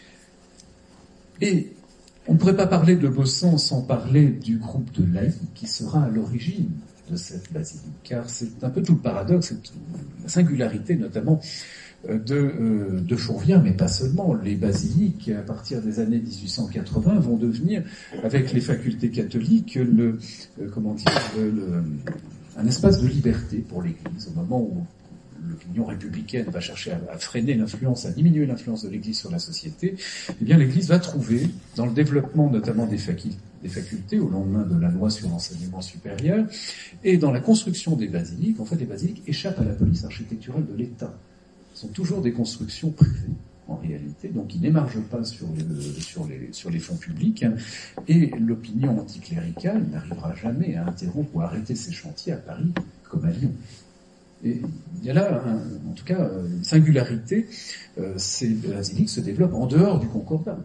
Speaker 1: Et on ne pourrait pas parler de Bossan sans parler du groupe de laïcs qui sera à l'origine de cette basilique, car c'est un peu tout le paradoxe, c'est la singularité notamment de, euh, de Fourvière, mais pas seulement. Les basiliques, à partir des années dix-huit cent quatre-vingts, vont devenir, avec les facultés catholiques, le, euh, comment dire, le, le, un espace de liberté pour l'Église, au moment où l'opinion républicaine va chercher à, à freiner l'influence, à diminuer l'influence de l'Église sur la société. Eh bien, l'Église va trouver, dans le développement notamment des facultés, des facultés au lendemain de la loi sur l'enseignement supérieur, et dans la construction des basiliques, en fait, les basiliques échappent à la police architecturale de l'État. Sont toujours des constructions privées, en réalité, donc qui n'émargent pas sur les, sur les, sur les fonds publics, hein, et l'opinion anticléricale n'arrivera jamais à interrompre ou à arrêter ces chantiers à Paris comme à Lyon. Et il y a là, un, en tout cas, une singularité, euh, ces basiliques se développent en dehors du concordat.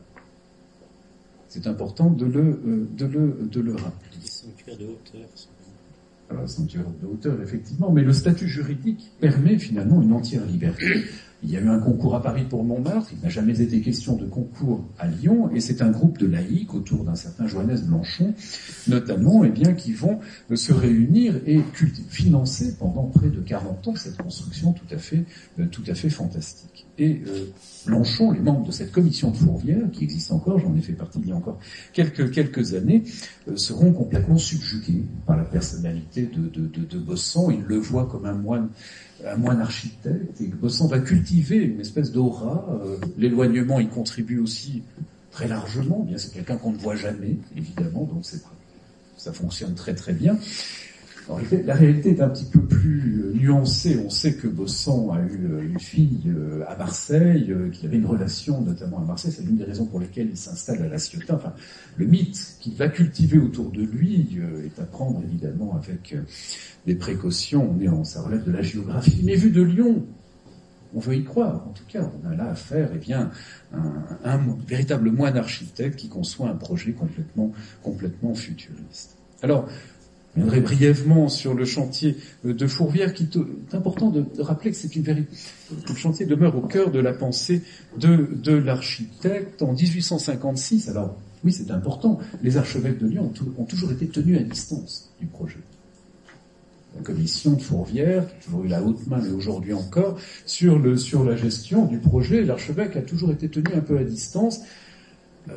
Speaker 1: C'est important de le, euh, de le, de le rappeler.
Speaker 2: Les sanctuaires de hauteur.
Speaker 1: Alors, sanctuaire de hauteur, effectivement, mais le statut juridique permet finalement une entière liberté. Il y a eu un concours à Paris pour Montmartre, il n'a jamais été question de concours à Lyon, et c'est un groupe de laïcs autour d'un certain Johannes Blanchon, notamment, eh bien, qui vont se réunir et financer pendant près de quarante ans cette construction tout à fait, euh, tout à fait fantastique. Et euh, Blanchon, les membres de cette commission de Fourvière, qui existe encore, j'en ai fait partie il y a encore quelques, quelques années, euh, seront complètement subjugués par la personnalité de, de, de, de Bossan. Ils le voient comme un moine, un moine architecte, et Bossan va cultiver une espèce d'aura. Euh, l'éloignement y contribue aussi très largement. Bien, c'est quelqu'un qu'on ne voit jamais, évidemment, donc c'est, ça fonctionne très très bien. Alors, la réalité est un petit peu plus nuancée. On sait que Bossan a eu une fille à Marseille, qu'il avait une relation notamment à Marseille. C'est l'une des raisons pour lesquelles il s'installe à La Ciotat. Enfin, le mythe qu'il va cultiver autour de lui est à prendre évidemment avec des précautions. On est en, ça relève de la géographie. Mais vu de Lyon, on veut y croire. En tout cas, on a là affaire, eh bien, un, un, un véritable moine architecte qui conçoit un projet complètement, complètement futuriste. Alors, je viendrai brièvement sur le chantier de Fourvière, qui est important de, de rappeler que c'est une vérité. Le chantier demeure au cœur de la pensée de, de l'architecte. En dix-huit cent cinquante-six, alors oui, c'est important, les archevêques de Lyon ont, tout, ont toujours été tenus à distance du projet. La commission de Fourvière, qui a toujours eu la haute main, mais aujourd'hui encore, sur, le, sur la gestion du projet, l'archevêque a toujours été tenu un peu à distance. Euh,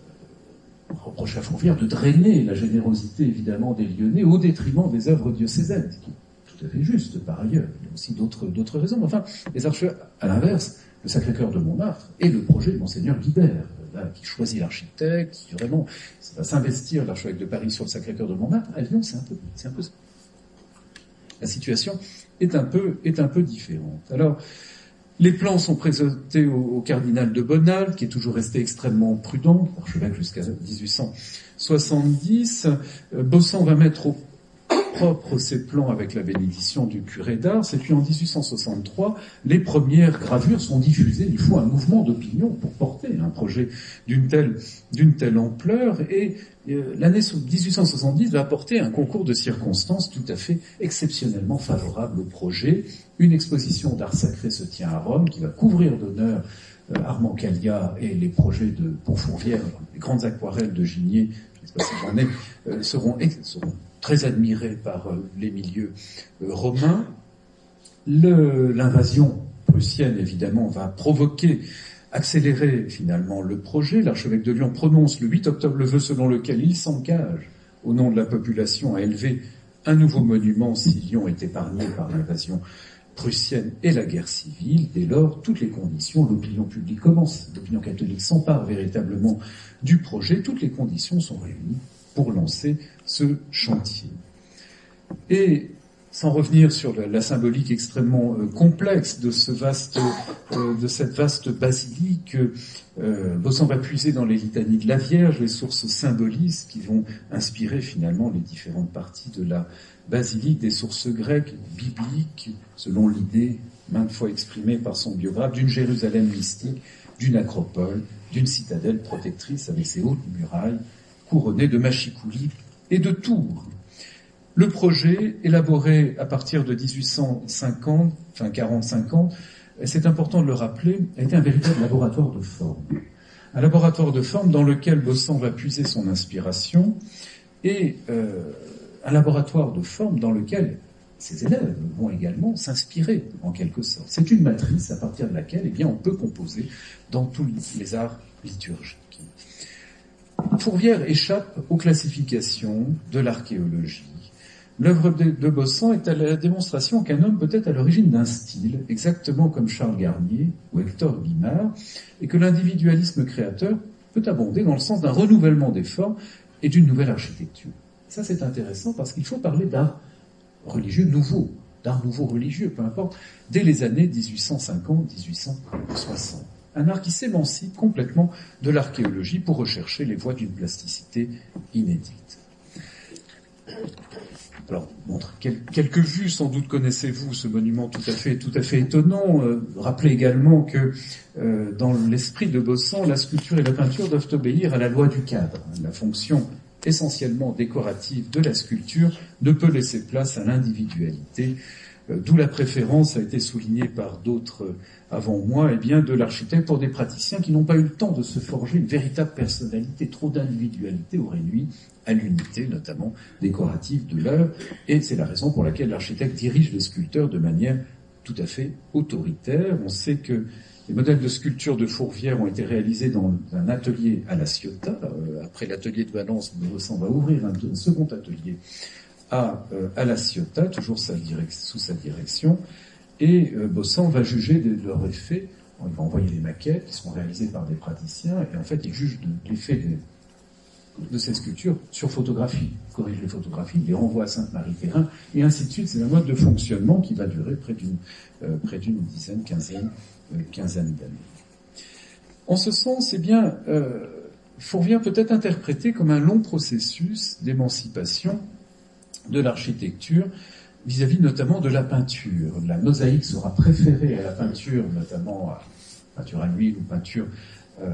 Speaker 1: On reproche à Fourvière de drainer la générosité, évidemment, des Lyonnais au détriment des œuvres diocésaines, ce qui est tout à fait juste, par ailleurs. Il y a aussi d'autres, d'autres raisons. Mais enfin, les archevêques, à l'inverse, le Sacré-Cœur de Montmartre et le projet de Monseigneur Guibert, là, qui choisit l'architecte, qui vraiment va s'investir, l'archevêque de Paris, sur le Sacré-Cœur de Montmartre. À Lyon, c'est un peu, c'est un peu ça. La situation est un peu, est un peu différente. Alors, les plans sont présentés au, au cardinal de Bonald, qui est toujours resté extrêmement prudent, archevêque jusqu'à dix-huit cent soixante-dix. Euh, Bossan va mettre au propre ses plans avec la bénédiction du curé d'Ars, et puis en dix-huit cent soixante-trois, les premières gravures sont diffusées. Il faut un mouvement d'opinion pour porter un projet d'une telle, d'une telle ampleur, et euh, l'année dix-huit cent soixante-dix va apporter un concours de circonstances tout à fait exceptionnellement favorable au projet. Une exposition d'art sacré se tient à Rome, qui va couvrir d'honneur euh, Armand Callias et les projets de pour Fourvière, les grandes aquarelles de Gigné, je ne sais pas si j'en ai, euh, seront, seront très admirés par euh, les milieux euh, romains. Le, l'invasion prussienne, évidemment, va provoquer accélérer finalement le projet, l'archevêque de Lyon prononce le huit octobre le vœu selon lequel il s'engage, au nom de la population, à élever un nouveau monument si Lyon est épargné par l'invasion prussienne et la guerre civile. Dès lors, toutes les conditions, l'opinion publique commence, l'opinion catholique s'empare véritablement du projet, toutes les conditions sont réunies pour lancer ce chantier. Et sans revenir sur la, la symbolique extrêmement euh, complexe de ce vaste, euh, de cette vaste basilique, euh, Bossan va puiser dans les litanies de la Vierge, les sources symbolistes qui vont inspirer finalement les différentes parties de la basilique, des sources grecques, bibliques, selon l'idée maintes fois exprimée par son biographe, d'une Jérusalem mystique, d'une acropole, d'une citadelle protectrice avec ses hautes murailles, couronnées de machicoulis et de tours. Le projet, élaboré à partir de dix-huit cent cinquante, enfin quarante cinquante, et c'est important de le rappeler, a été un véritable laboratoire de forme. Un laboratoire de forme dans lequel Bossan va puiser son inspiration et euh, un laboratoire de forme dans lequel ses élèves vont également s'inspirer, en quelque sorte. C'est une matrice à partir de laquelle, eh bien, on peut composer dans tous les arts liturgiques. Fourvière échappe aux classifications de l'archéologie. L'œuvre de Bossan est à la démonstration qu'un homme peut être à l'origine d'un style, exactement comme Charles Garnier ou Hector Guimard, et que l'individualisme créateur peut abonder dans le sens d'un renouvellement des formes et d'une nouvelle architecture. Ça, c'est intéressant parce qu'il faut parler d'art religieux nouveau, d'art nouveau religieux, peu importe, dès les années dix-huit cent cinquante à dix-huit cent soixante. Un art qui s'émancipe complètement de l'archéologie pour rechercher les voies d'une plasticité inédite. Alors, montre quelques vues, sans doute connaissez-vous ce monument tout à fait, tout à fait étonnant. Euh, rappelez également que euh, dans l'esprit de Bossan, la sculpture et la peinture doivent obéir à la loi du cadre. La fonction essentiellement décorative de la sculpture ne peut laisser place à l'individualité, euh, d'où la préférence a été soulignée par d'autres euh, avant moi, eh bien, de l'architecte pour des praticiens qui n'ont pas eu le temps de se forger une véritable personnalité. Trop d'individualité aurait nuit à l'unité, notamment décorative de l'œuvre, et c'est la raison pour laquelle l'architecte dirige les sculpteurs de manière tout à fait autoritaire. On sait que les modèles de sculpture de Fourvière ont été réalisés dans un atelier à La Ciotat. Euh, après l'atelier de Valence, Bossan va ouvrir un, un second atelier à, euh, à La Ciotat, toujours sa direc- sous sa direction, et euh, Bossan va juger de, de leur effet. Il va envoyer des maquettes qui seront réalisées par des praticiens, et en fait il juge de l'effet des de ces sculptures sur photographie, corrige les photographies, les renvoie à Sainte-Marie-Perrin, et ainsi de suite. C'est un mode de fonctionnement qui va durer près d'une, euh, près d'une dizaine, quinzaine, euh, quinzaine d'années. En ce sens, eh bien, euh, Fourvière peut être interprété comme un long processus d'émancipation de l'architecture vis-à-vis notamment de la peinture. La mosaïque sera préférée à la peinture, notamment à peinture à l'huile ou peinture euh,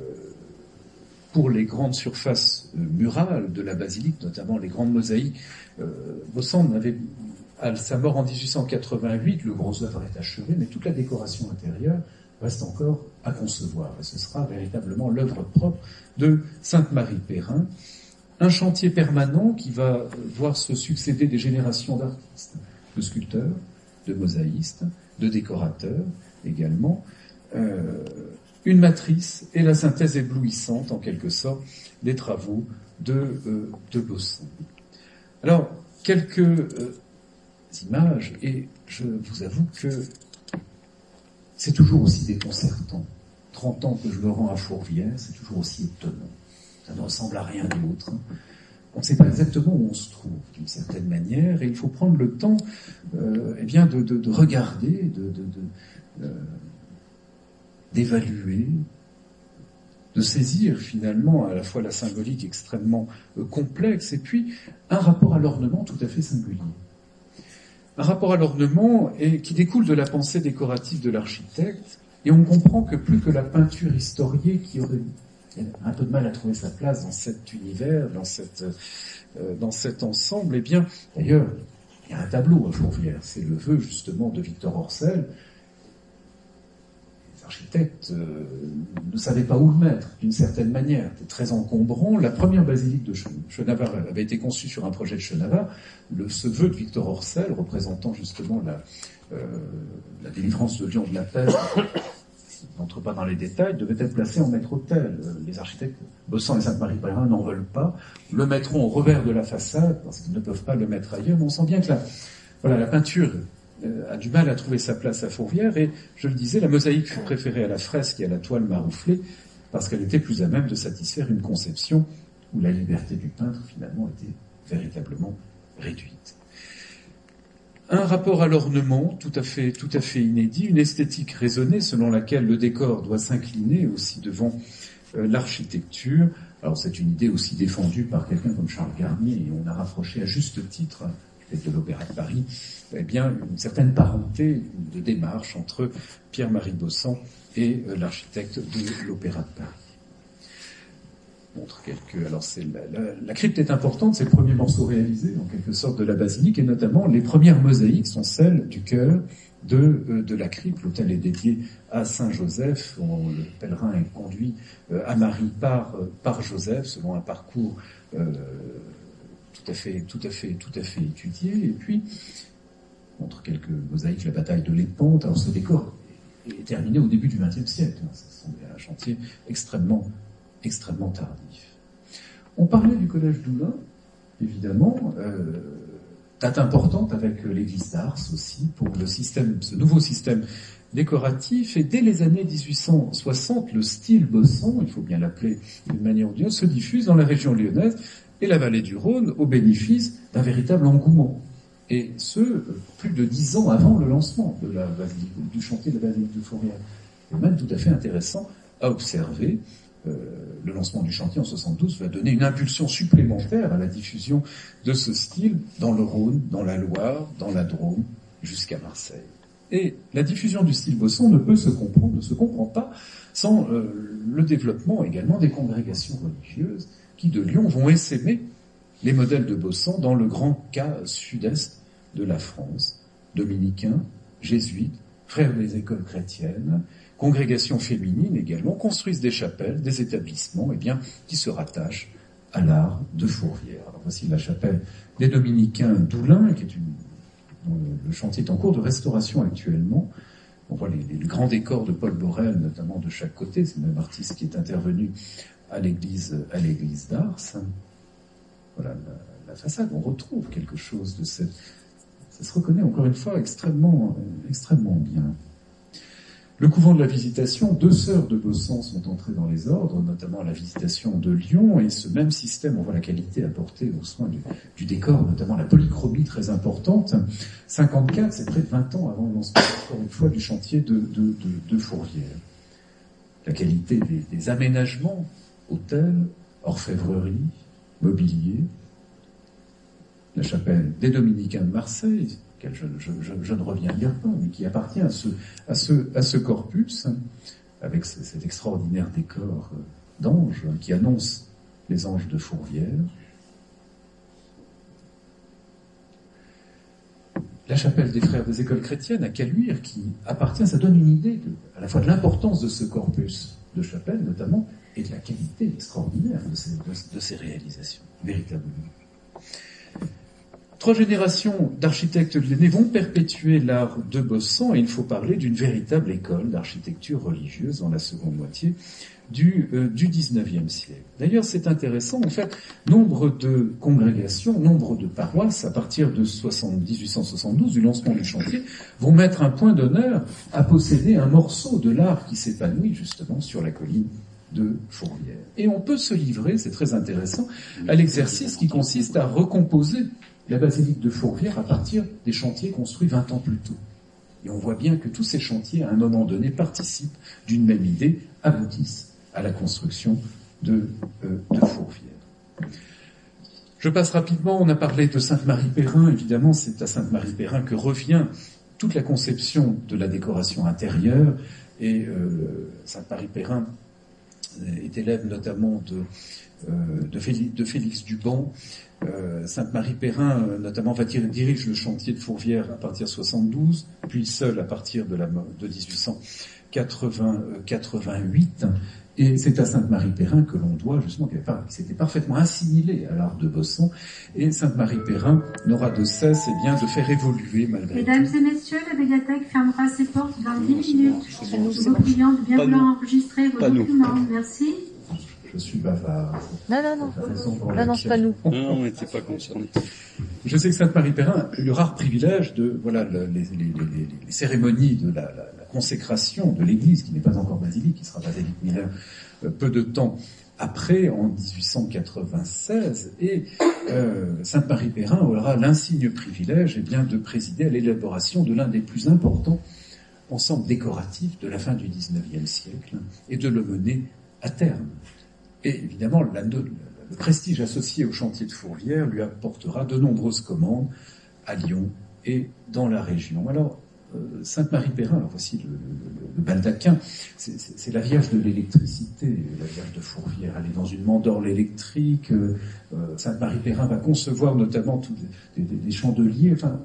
Speaker 1: pour les grandes surfaces euh, murales de la basilique, notamment les grandes mosaïques. Euh, Bossan avait, à sa mort en dix-huit cent quatre-vingt-huit, le gros œuvre est achevé, mais toute la décoration intérieure reste encore à concevoir. Et ce sera véritablement l'œuvre propre de Sainte-Marie-Perrin. Un chantier permanent qui va voir se succéder des générations d'artistes, de sculpteurs, de mosaïstes, de décorateurs également. Euh, une matrice et la synthèse éblouissante, en quelque sorte, des travaux de, euh, de Bossan. Alors, quelques euh, images, et je vous avoue que c'est toujours aussi déconcertant. Trente ans que je me rends à Fourvière, c'est toujours aussi étonnant. Ça ne ressemble à rien d'autre. On ne sait pas exactement où on se trouve, d'une certaine manière, et il faut prendre le temps, euh, eh bien, de, de, de regarder, de, de, de, euh, d'évaluer, de saisir finalement à la fois la symbolique extrêmement euh, complexe, et puis un rapport à l'ornement tout à fait singulier. Un rapport à l'ornement et, qui découle de la pensée décorative de l'architecte, et on comprend que plus que la peinture historiée qui aurait un peu de mal à trouver sa place dans cet univers, dans, cette, euh, dans cet ensemble, eh bien, d'ailleurs, il y a un tableau à Fourvière, c'est le vœu justement de Victor Orcel. Les architectes euh, ne savaient pas où le mettre, d'une certaine manière, c'était très encombrant. La première basilique de Chenavard avait été conçue sur un projet de Chenavard. Le, ce vœu de Victor Orcel, représentant justement la, euh, la délivrance de Lyon de la peste, n'entre pas dans les détails, devait être placé en maître-autel. Les architectes Bossan et Sainte-Marie-Perrin n'en veulent pas, le mettront au revers de la façade, parce qu'ils ne peuvent pas le mettre ailleurs, mais on sent bien que la, voilà, la peinture euh, a du mal à trouver sa place à Fourvière, et je le disais, la mosaïque fut préférée à la fresque et à la toile marouflée, parce qu'elle était plus à même de satisfaire une conception où la liberté du peintre, finalement, était véritablement réduite. Un rapport à l'ornement tout à fait, tout à fait inédit, une esthétique raisonnée selon laquelle le décor doit s'incliner aussi devant euh, l'architecture. Alors c'est une idée aussi défendue par quelqu'un comme Charles Garnier, et on a rapproché à juste titre, de l'Opéra de Paris, eh bien une certaine parenté de démarche entre Pierre-Marie Bossan et euh, l'architecte de l'Opéra de Paris. Montre quelques. Alors c'est la, la, la crypte est importante, c'est le premier morceau réalisé en quelque sorte de la basilique, et notamment les premières mosaïques sont celles du chœur de euh, de la crypte. L'autel est dédié à Saint Joseph, où le pèlerin est conduit euh, à Marie par euh, par Joseph selon un parcours euh, tout à fait tout à fait tout à fait étudié. Et puis montre quelques mosaïques, la bataille de l'Épante. Alors ce décor est terminé au début du vingtième siècle. C'est un chantier extrêmement extrêmement tardif. On parlait du collège d'Oulin, évidemment, euh, date importante avec l'église d'Ars aussi, pour le système, ce nouveau système décoratif, et dès les années dix-huit cent soixante, le style Bossan, il faut bien l'appeler d'une manière ou d'une autre, se diffuse dans la région lyonnaise et la vallée du Rhône au bénéfice d'un véritable engouement. Et ce, plus de dix ans avant le lancement de la basilique, du chantier de la basilique de Fourvière. C'est même tout à fait intéressant à observer. Euh, le lancement du chantier en soixante-douze va donner une impulsion supplémentaire à la diffusion de ce style dans le Rhône, dans la Loire, dans la Drôme, jusqu'à Marseille. Et la diffusion du style Bossan ne peut se comprendre, ne se comprend pas sans euh, le développement également des congrégations religieuses qui, de Lyon, vont essaimer les modèles de Bossan dans le grand cas sud-est de la France, dominicains, jésuites, frères des écoles chrétiennes, congrégations féminines également, construisent des chapelles, des établissements, eh bien, qui se rattachent à l'art de Fourvière. Alors voici la chapelle des Dominicains d'Oulin, qui est une, dont le chantier est en cours de restauration actuellement. On voit les, les grands décors de Paul Borel, notamment de chaque côté. C'est le même artiste qui est intervenu à l'église, à l'église d'Ars. Voilà la, la façade. On retrouve quelque chose de cette. Ça se reconnaît encore une fois extrêmement, extrêmement bien. Le couvent de la Visitation, deux sœurs de Bossan sont entrées dans les ordres, notamment à la Visitation de Lyon, et ce même système, on voit la qualité apportée aux soins du, du décor, notamment la polychromie très importante. cinquante-quatre, c'est près de vingt ans avant le lancement, encore une fois, du chantier de, de, de, de Fourvière. La qualité des, des aménagements, hôtels, orfèvrerie, mobilier, la chapelle des Dominicains de Marseille, auquel je, je, je, je ne reviens bien pas, mais qui appartient à ce, à ce, à ce corpus, avec ce, cet extraordinaire décor d'anges qui annonce les anges de Fourvière. La chapelle des frères des écoles chrétiennes à Caluire, qui appartient, ça donne une idée de, à la fois de l'importance de ce corpus de chapelle, notamment, et de la qualité extraordinaire de ces, de, de ces réalisations, véritablement. Trois générations d'architectes lyonnais vont perpétuer l'art de Bossan, et il faut parler d'une véritable école d'architecture religieuse dans la seconde moitié du, euh, du dix-neuvième siècle. D'ailleurs, c'est intéressant, en fait, nombre de congrégations, nombre de paroisses, à partir de dix-huit cent soixante-douze, du lancement du chantier, vont mettre un point d'honneur à posséder un morceau de l'art qui s'épanouit justement sur la colline de Fourvière. Et on peut se livrer, c'est très intéressant, à l'exercice qui consiste à recomposer la basilique de Fourvière à partir des chantiers construits vingt ans plus tôt. Et on voit bien que tous ces chantiers, à un moment donné, participent d'une même idée, aboutissent à la construction de, euh, de Fourvière. Je passe rapidement, on a parlé de Sainte-Marie-Perrin, évidemment, c'est à Sainte-Marie-Perrin que revient toute la conception de la décoration intérieure, et euh, Sainte-Marie-Perrin est élève notamment de, euh, de, Félix, de Félix Duban. Euh, Sainte-Marie-Perrin, euh, notamment, va dire, dirige le chantier de Fourvière à partir de soixante-douze, puis seul à partir de, la, de dix-huit cent quatre-vingt-huit. Et c'est à Sainte-Marie-Perrin que l'on doit, justement, qui s'était parfaitement assimilé à l'art de Bossan. Et Sainte-Marie-Perrin n'aura de cesse, eh bien, de faire évoluer, malgré
Speaker 2: Mesdames
Speaker 1: tout.
Speaker 2: et messieurs, la médiathèque fermera ses portes dans dix minutes.
Speaker 3: Bon,
Speaker 2: Nous vous prions de bien
Speaker 3: Pas
Speaker 2: vouloir
Speaker 3: nous.
Speaker 2: enregistrer vos
Speaker 3: Pas nous.
Speaker 2: documents. Merci.
Speaker 1: Je suis bavard.
Speaker 4: Non, non, non.
Speaker 1: Raison pour
Speaker 4: Non, non,
Speaker 1: laquelle-
Speaker 4: c'est pas nous.
Speaker 3: Non, on n'était pas concernés.
Speaker 1: Je sais que Sainte-Marie-Perrin a eu le rare privilège de, voilà, le- les, les, les, les cérémonies de la, la, la consécration de l'église, qui n'est pas encore basilique, qui sera basilique mineure euh, peu de temps après, en dix-huit cent quatre-vingt-seize, et euh, Sainte-Marie-Perrin aura l'insigne privilège, eh bien, de présider à l'élaboration de l'un des plus importants ensembles décoratifs de la fin du dix-neuvième siècle, et de le mener à terme. Et évidemment, la, le, le prestige associé au chantier de Fourvière lui apportera de nombreuses commandes à Lyon et dans la région. Alors, euh, Sainte-Marie-Perrin, alors voici le, le, le baldaquin, c'est, c'est, c'est la Vierge de l'électricité, la Vierge de Fourvière. Elle est dans une mandorle électrique. Euh, Sainte-Marie-Perrin va concevoir notamment tous des, des, des chandeliers, enfin,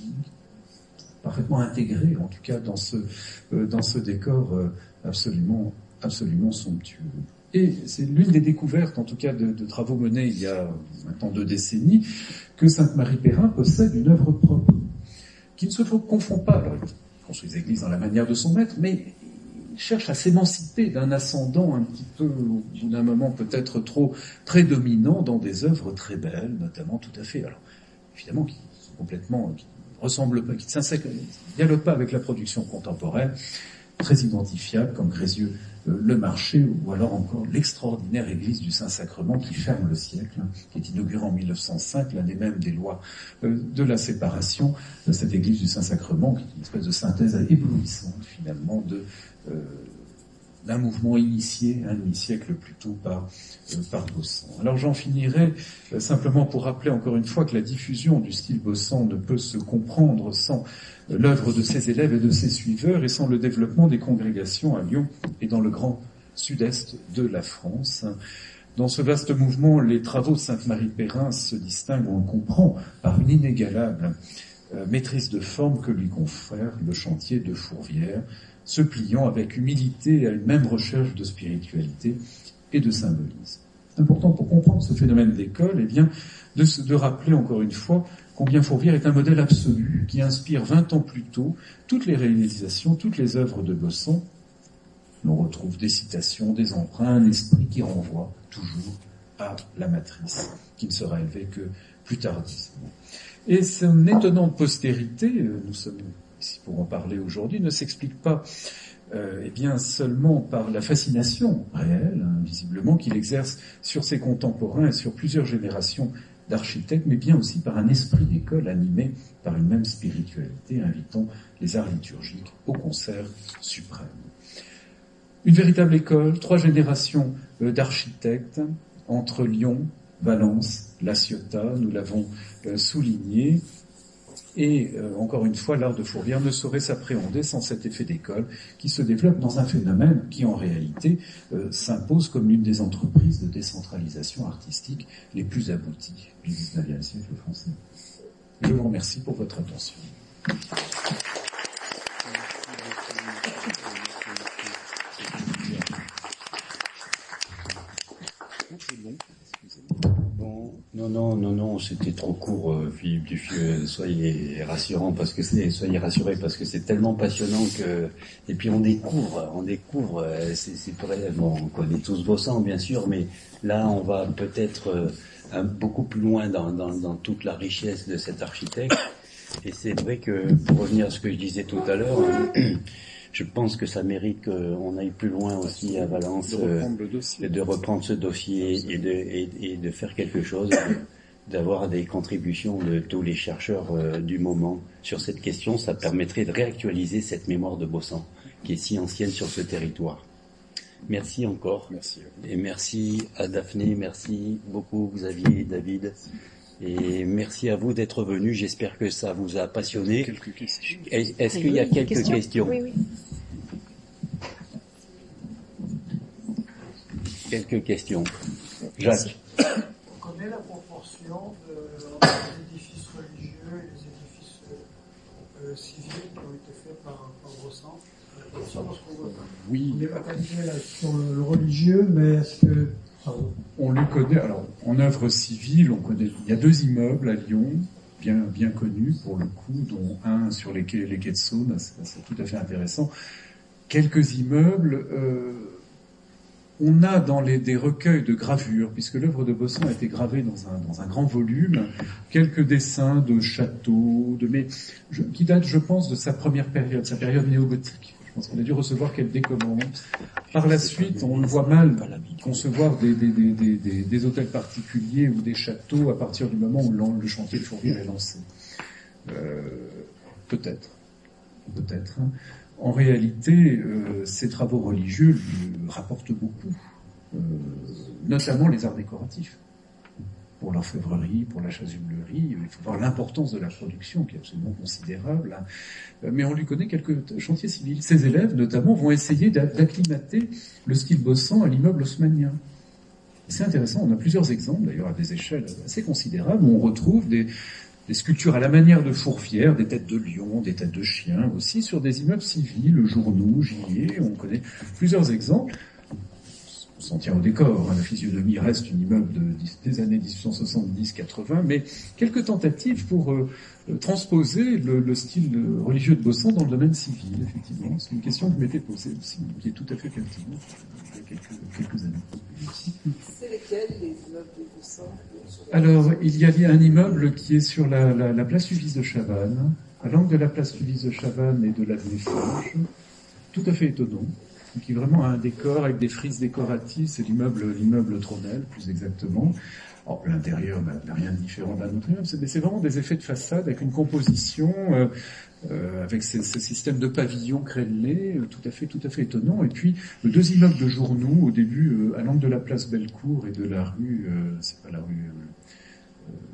Speaker 1: parfaitement intégrés, en tout cas, dans ce, euh, dans ce décor euh, absolument, absolument somptueux. Et c'est l'une des découvertes, en tout cas, de, de travaux menés il y a maintenant deux décennies, que Sainte-Marie-Perrin possède une œuvre propre, qui ne se confond pas. Alors, il construit des églises dans la manière de son maître, mais il cherche à s'émanciper d'un ascendant un petit peu, au bout d'un moment, peut-être trop prédominant dans des œuvres très belles, notamment tout à fait, alors, évidemment, qui sont complètement, qui ne ressemblent pas, qui ne dialoguent pas avec la production contemporaine, très identifiables, comme Grézieux le Marché, ou alors encore l'extraordinaire église du Saint-Sacrement qui ferme le siècle, hein, qui est inaugurée en mille neuf cent cinq, l'année même des lois euh, de la séparation, de cette église du Saint-Sacrement, qui est une espèce de synthèse éblouissante, finalement, de euh, d'un mouvement initié un demi-siècle plus tôt par, euh, par Bossan. Alors j'en finirai euh, simplement pour rappeler encore une fois que la diffusion du style Bossan ne peut se comprendre sans euh, l'œuvre de ses élèves et de ses suiveurs et sans le développement des congrégations à Lyon et dans le grand sud-est de la France. Dans ce vaste mouvement, les travaux de Sainte-Marie-Perrin se distinguent, on le comprend, par une inégalable euh, maîtrise de forme que lui confère le chantier de Fourvière, se pliant avec humilité à une même recherche de spiritualité et de symbolisme. C'est important pour comprendre ce phénomène d'école, eh bien, de, se, de rappeler encore une fois combien Fourvière est un modèle absolu qui inspire vingt ans plus tôt toutes les réalisations, toutes les œuvres de Bossan. On retrouve des citations, des emprunts, un esprit qui renvoie toujours à la matrice, qui ne sera élevée que plus tardivement. Et son étonnante postérité, nous sommes ici pour en parler aujourd'hui, ne s'explique pas euh, eh bien seulement par la fascination réelle, hein, visiblement, qu'il exerce sur ses contemporains et sur plusieurs générations d'architectes, mais bien aussi par un esprit d'école animé par une même spiritualité, invitant les arts liturgiques au concert suprême. Une véritable école, trois générations euh, d'architectes entre Lyon, Valence, La Ciotat, nous l'avons euh, souligné. Et euh, encore une fois, l'art de Fourvière ne saurait s'appréhender sans cet effet d'école qui se développe dans un phénomène qui, en réalité, euh, s'impose comme l'une des entreprises de décentralisation artistique les plus abouties du dix-neuvième siècle français. Je vous remercie pour votre attention.
Speaker 3: Bon, non, non, non, non, c'était trop court, euh, Philippe Duffieux. Soyez rassurant parce que c'est, soyez rassurés parce que c'est tellement passionnant que, et puis on découvre, on découvre, euh, c'est, c'est vrai, bon, on connaît tous Bossan, bien sûr, mais là, on va peut-être euh, un, beaucoup plus loin dans, dans, dans toute la richesse de cet architecte. Et c'est vrai que, pour revenir à ce que je disais tout à l'heure, je pense que ça mérite qu'on aille plus loin aussi à Valence,
Speaker 1: de reprendre le dossier,
Speaker 3: euh, de reprendre ce dossier et de, et, et de faire quelque chose, d'avoir des contributions de tous les chercheurs euh, du moment sur cette question. Ça permettrait de réactualiser cette mémoire de Bossan, qui est si ancienne sur ce territoire. Merci encore.
Speaker 1: Merci.
Speaker 3: Et merci à Daphné, merci beaucoup Xavier, David. Et merci à vous d'être venus. J'espère que ça vous a passionné.
Speaker 1: Quelques questions.
Speaker 3: Est-ce qu'il y a quelques questions, questions
Speaker 4: Oui, oui.
Speaker 3: Quelques questions. Jacques.
Speaker 5: On connaît la proportion de, entre les édifices religieux et les édifices euh, civils qui ont été faits par, par Bossan.
Speaker 1: Oui.
Speaker 5: Il est focalisé là sur le, le religieux, mais est-ce que... Pardon.
Speaker 1: On le connaît, alors en œuvre civile, on connaît, il y a deux immeubles à Lyon, bien, bien connus pour le coup, dont un sur les quais, les quais de Saône, c'est, c'est tout à fait intéressant. Quelques immeubles, euh, on a dans les, des recueils de gravures, puisque l'œuvre de Bossan a été gravée dans un, dans un grand volume, quelques dessins de châteaux, de, mais, je, qui datent, je pense, de sa première période, sa période néo-gothique. Je pense qu'on a dû recevoir quelques décommandes. Par la suite, on le voit mal concevoir des, des, des, des, des, des hôtels particuliers ou des châteaux à partir du moment où le chantier de Fourvière est lancé. Euh, peut-être. Peut-être. Hein. En réalité, euh, ces travaux religieux lui rapportent beaucoup, euh, notamment les arts décoratifs. Pour l'orfèvrerie, pour la chasuble-lerie, il faut voir l'importance de la production qui est absolument considérable. Hein. Mais on lui connaît quelques chantiers civils. Ses élèves, notamment, vont essayer d'acclimater le style Bossan à l'immeuble haussmannien. C'est intéressant, on a plusieurs exemples, d'ailleurs à des échelles assez considérables, où on retrouve des, des sculptures à la manière de Fourvière, des têtes de lion, des têtes de chien, aussi sur des immeubles civils, Journoux, Gillier, on connaît plusieurs exemples. On s'en tient au décor, hein, la physionomie reste une immeuble de, des années dix-huit cent soixante-dix quatre-vingts, mais quelques tentatives pour euh, transposer le, le style religieux de Bossan dans le domaine civil, effectivement. C'est une question que m'était posée aussi, qui est tout à fait pertinente il y a quelques, quelques années.
Speaker 4: C'est lesquels, les immeubles de Bossan?
Speaker 1: Alors, il y a un immeuble qui est sur la, la, la place Sulpice de Chavannes, à l'angle de la place Sulpice de Chavannes et de l'avenue Forge, tout à fait étonnant, qui vraiment a un décor avec des frises décoratives, c'est l'immeuble, l'immeuble Tronel, plus exactement. Alors, l'intérieur n'a rien de différent d'un autre immeuble, c'est, c'est vraiment des effets de façade avec une composition, euh, euh, avec ce, ce système de pavillons crénelés, euh, tout à fait, tout à fait étonnant. Et puis, le deux immeubles de Journoux, au début, euh, à l'angle de la place Bellecour et de la rue, euh, c'est pas la rue, euh, euh,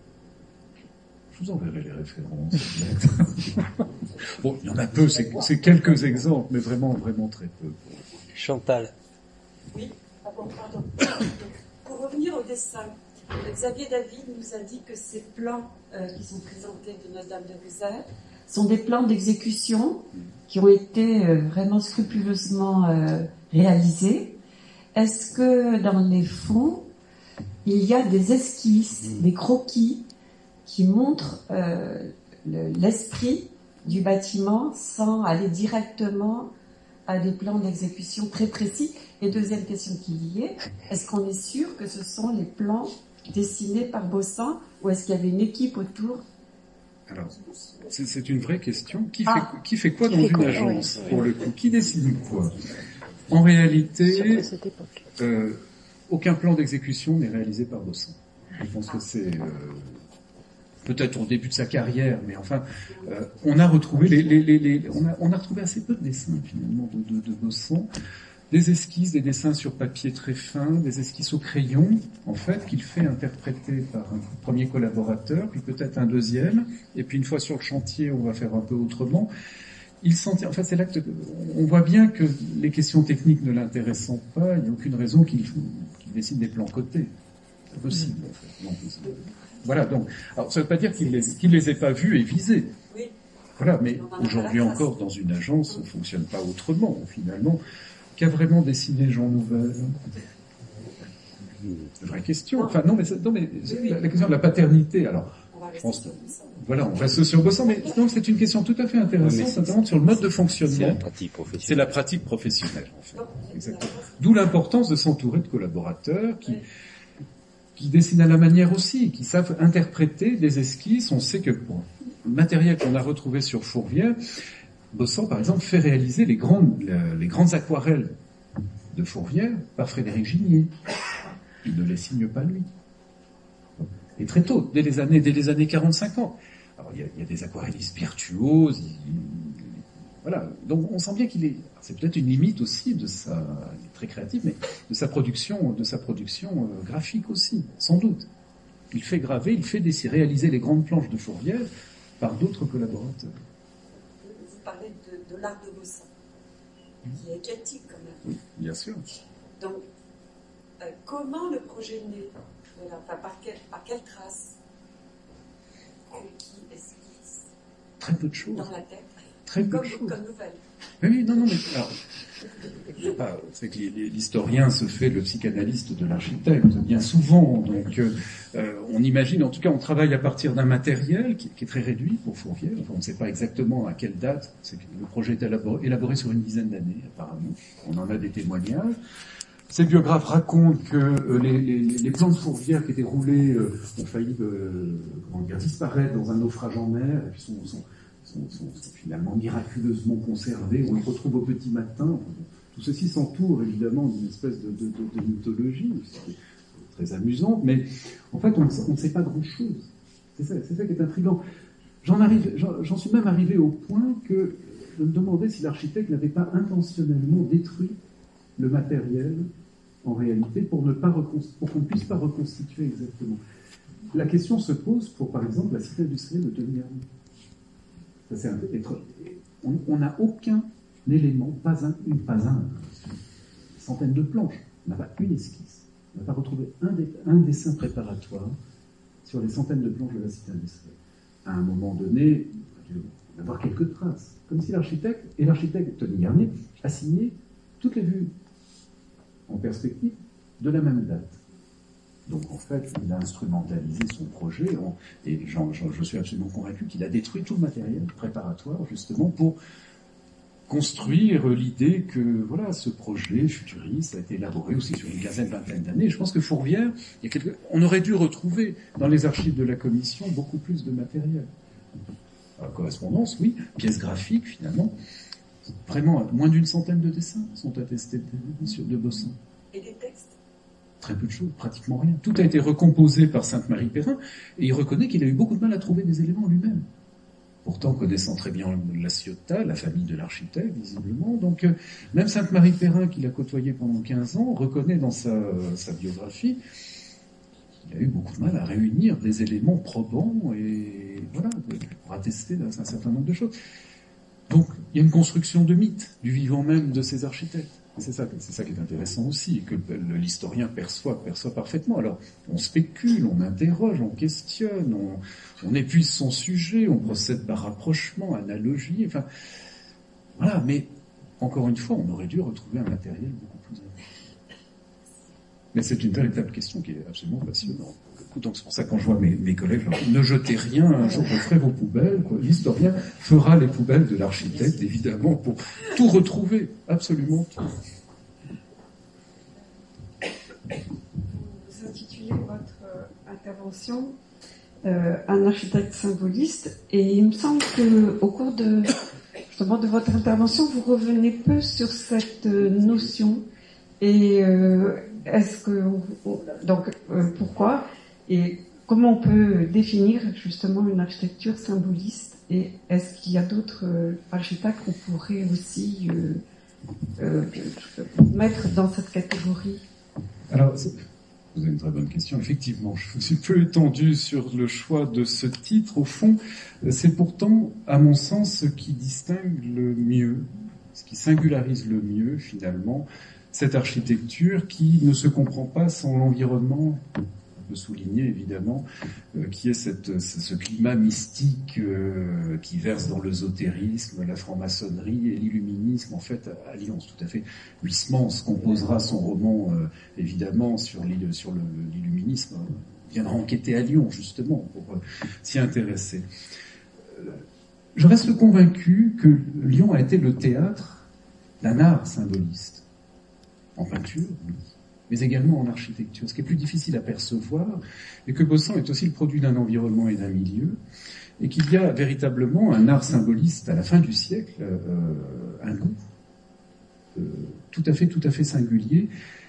Speaker 1: je vous enverrai les références. Bon, il y en a peu, c'est, c'est quelques exemples, mais vraiment, vraiment très peu.
Speaker 6: Chantal.
Speaker 4: Oui, ah bon, pardon. Pour revenir au dessin, Xavier David nous a dit que ces plans euh, qui sont présentés de Notre-Dame de Vézère sont des plans d'exécution qui ont été euh, vraiment scrupuleusement euh, réalisés. Est-ce que dans les fonds, il y a des esquisses, des croquis qui montrent euh, le, l'esprit du bâtiment sans aller directement à des plans d'exécution très précis? Et deuxième question qui y est, est-ce qu'on est sûr que ce sont les plans dessinés par Bossan ou est-ce qu'il y avait une équipe autour?
Speaker 1: Alors, c'est, c'est une vraie question. Qui,
Speaker 4: ah,
Speaker 1: fait, qui fait quoi
Speaker 4: qui
Speaker 1: dans
Speaker 4: fait
Speaker 1: une
Speaker 4: quoi,
Speaker 1: agence,
Speaker 4: oui.
Speaker 1: pour le coup? Qui décide quoi? En réalité, euh, aucun plan d'exécution n'est réalisé par Bossan. Je pense que c'est... Euh, peut-être au début de sa carrière, mais enfin, euh, on a retrouvé les, les, les, les on a, on a retrouvé assez peu de dessins finalement de, de, de Bossan, des esquisses, des dessins sur papier très fin, des esquisses au crayon, en fait, qu'il fait interpréter par un premier collaborateur, puis peut-être un deuxième, et puis une fois sur le chantier, on va faire un peu autrement. Il s'en tient, en fait, c'est là que on voit bien que les questions techniques ne l'intéressant pas, il n'y a aucune raison qu'il, qu'il dessine des plans cotés. C'est possible, en fait. Non, c'est... Voilà, donc, alors ça ne veut pas dire qu'il les, qu'il les ait pas vus et visés.
Speaker 4: Oui.
Speaker 1: Voilà, mais aujourd'hui encore, dans une agence, on ne fonctionne pas autrement, finalement. Qu'a vraiment dessiné Jean Nouvel? C'est une vraie question. Enfin, non, mais, non, mais la, la question de la paternité, alors, je pense, voilà, on reste sur Bossan, mais non, c'est une question tout à fait intéressante, notamment sur le mode de fonctionnement.
Speaker 3: C'est la pratique professionnelle.
Speaker 1: C'est la pratique professionnelle, en fait. Exactement. D'où l'importance de s'entourer de collaborateurs qui, qui dessinent à la manière aussi, qui savent interpréter des esquisses. On sait que pour le matériel qu'on a retrouvé sur Fourvière, Bossan, par exemple, fait réaliser les grandes, les grandes aquarelles de Fourvière par Frédéric Gigné. Il ne les signe pas lui. Et très tôt, dès les années, dès les années quarante cinquante. Alors, il y a, il y a des aquarellistes virtuoses, il, il, voilà. Donc, on sent bien qu'il est, c'est peut-être une limite aussi de sa, il est très créatif, mais de sa production, de sa production euh, graphique aussi, sans doute. Il fait graver, il fait dessiner, réaliser les grandes planches de Fourvière par d'autres collaborateurs.
Speaker 4: Vous parlez de, de l'art de Bossan, qui est éclectique quand même.
Speaker 1: Oui, bien sûr.
Speaker 4: Donc, euh, comment le projet naît? Voilà, enfin, par, quel, par quelle trace? Qui esquisse?
Speaker 1: Très peu de choses.
Speaker 4: Dans la tête.
Speaker 1: Très peu
Speaker 4: comme,
Speaker 1: de choses.
Speaker 4: comme nouvelle.
Speaker 1: Oui, oui, non, non, mais alors, je sais pas, c'est que l'historien se fait le psychanalyste de l'architecte bien souvent, donc euh, on imagine, en tout cas, on travaille à partir d'un matériel qui, qui est très réduit pour Fourvière. Enfin, on ne sait pas exactement à quelle date. C'est que le projet est élaboré, élaboré sur une dizaine d'années, apparemment. On en a des témoignages. Ces biographes racontent que euh, les, les, les plans de Fourvière qui étaient roulés euh, ont failli euh, comment dire, disparaître dans un naufrage en mer, et puis sont, sont, sont, sont, sont finalement miraculeusement conservés. On les retrouve au petit matin. Tout ceci s'entoure évidemment d'une espèce de, de, de, de mythologie, c'est très amusante, mais en fait on, on ne sait pas grand-chose. C'est ça, c'est ça qui est intriguant. J'en arrive, j'en, j'en suis même arrivé au point que je me demandais si l'architecte n'avait pas intentionnellement détruit le matériel en réalité pour ne pas reconst- pour qu'on ne puisse pas reconstituer exactement. La question se pose pour par exemple la cité industrielle de Teniarou. Ça c'est un, être, on n'a aucun élément, pas un, une, pas un, une centaine de planches. On n'a pas une esquisse. On n'a pas retrouvé un, dé, un dessin préparatoire sur les centaines de planches de la cité industrielle. À un moment donné, on va avoir quelques traces. Comme si l'architecte, et l'architecte Tony Garnier, a signé toutes les vues en perspective de la même date. Donc en fait, il a instrumentalisé son projet, en, et j'en, j'en, je suis absolument convaincu qu'il a détruit tout le matériel préparatoire, justement, pour construire l'idée que voilà, ce projet futuriste a été élaboré aussi sur une quinzaine, vingtaine d'années. Je pense que Fourvière, il y a quelque... on aurait dû retrouver dans les archives de la commission beaucoup plus de matériel. Alors, correspondance, oui, pièces graphiques finalement. Vraiment, moins d'une centaine de dessins sont attestés sur de Bossan.
Speaker 4: Et des textes?
Speaker 1: Très peu de choses, pratiquement rien. Tout a été recomposé par Sainte-Marie-Perrin, et il reconnaît qu'il a eu beaucoup de mal à trouver des éléments lui-même. Pourtant connaissant très bien la Ciotat, la famille de l'architecte, visiblement. Donc, euh, même Sainte-Marie-Perrin, qui l'a côtoyé pendant quinze ans, reconnaît dans sa, sa biographie qu'il a eu beaucoup de mal à réunir des éléments probants et voilà, pour attester d'un certain nombre de choses. Donc, il y a une construction de mythes, du vivant même de ces architectes. C'est ça, c'est ça qui est intéressant aussi, que l'historien perçoit, perçoit parfaitement. Alors, on spécule, on interroge, on questionne, on, on épuise son sujet, on procède par rapprochement, analogie, enfin, voilà, mais, encore une fois, on aurait dû retrouver un matériel beaucoup plus important. Mais c'est une véritable question qui est absolument passionnante. Donc c'est pour ça que quand je vois mes, mes collègues, je leur dis, ne jetez rien, un jour je ferai vos poubelles, quoi. L'historien fera les poubelles de l'architecte, évidemment, pour tout retrouver, absolument tout.
Speaker 6: Vous intitulez votre euh, intervention euh, un architecte symboliste, et il me semble que au cours de justement de votre intervention, vous revenez peu sur cette euh, notion. Et euh, est-ce que donc euh, pourquoi et comment on peut définir justement une architecture symboliste, et est-ce qu'il y a d'autres euh, architectes qu'on pourrait aussi euh, euh, mettre dans cette catégorie?
Speaker 1: Alors, vous avez une très bonne question. Effectivement, je suis peu étendu sur le choix de ce titre. Au fond, c'est pourtant, à mon sens, ce qui distingue le mieux, ce qui singularise le mieux, finalement, cette architecture qui ne se comprend pas sans l'environnement. On peut souligner évidemment euh, qui est cette, ce climat mystique euh, qui verse dans l'ésotérisme, la franc-maçonnerie et l'illuminisme, en fait, alliance tout à fait. Huysmans composera son roman euh, évidemment sur, sur le, l'illuminisme, euh, viendra enquêter à Lyon justement pour euh, s'y intéresser. Euh, je reste convaincu que Lyon a été le théâtre d'un art symboliste, en peinture, oui, mais également en architecture, ce qui est plus difficile à percevoir, et que Bossan est aussi le produit d'un environnement et d'un milieu, et qu'il y a véritablement un art symboliste à la fin du siècle, euh, un goût euh, tout à fait, tout à fait singulier.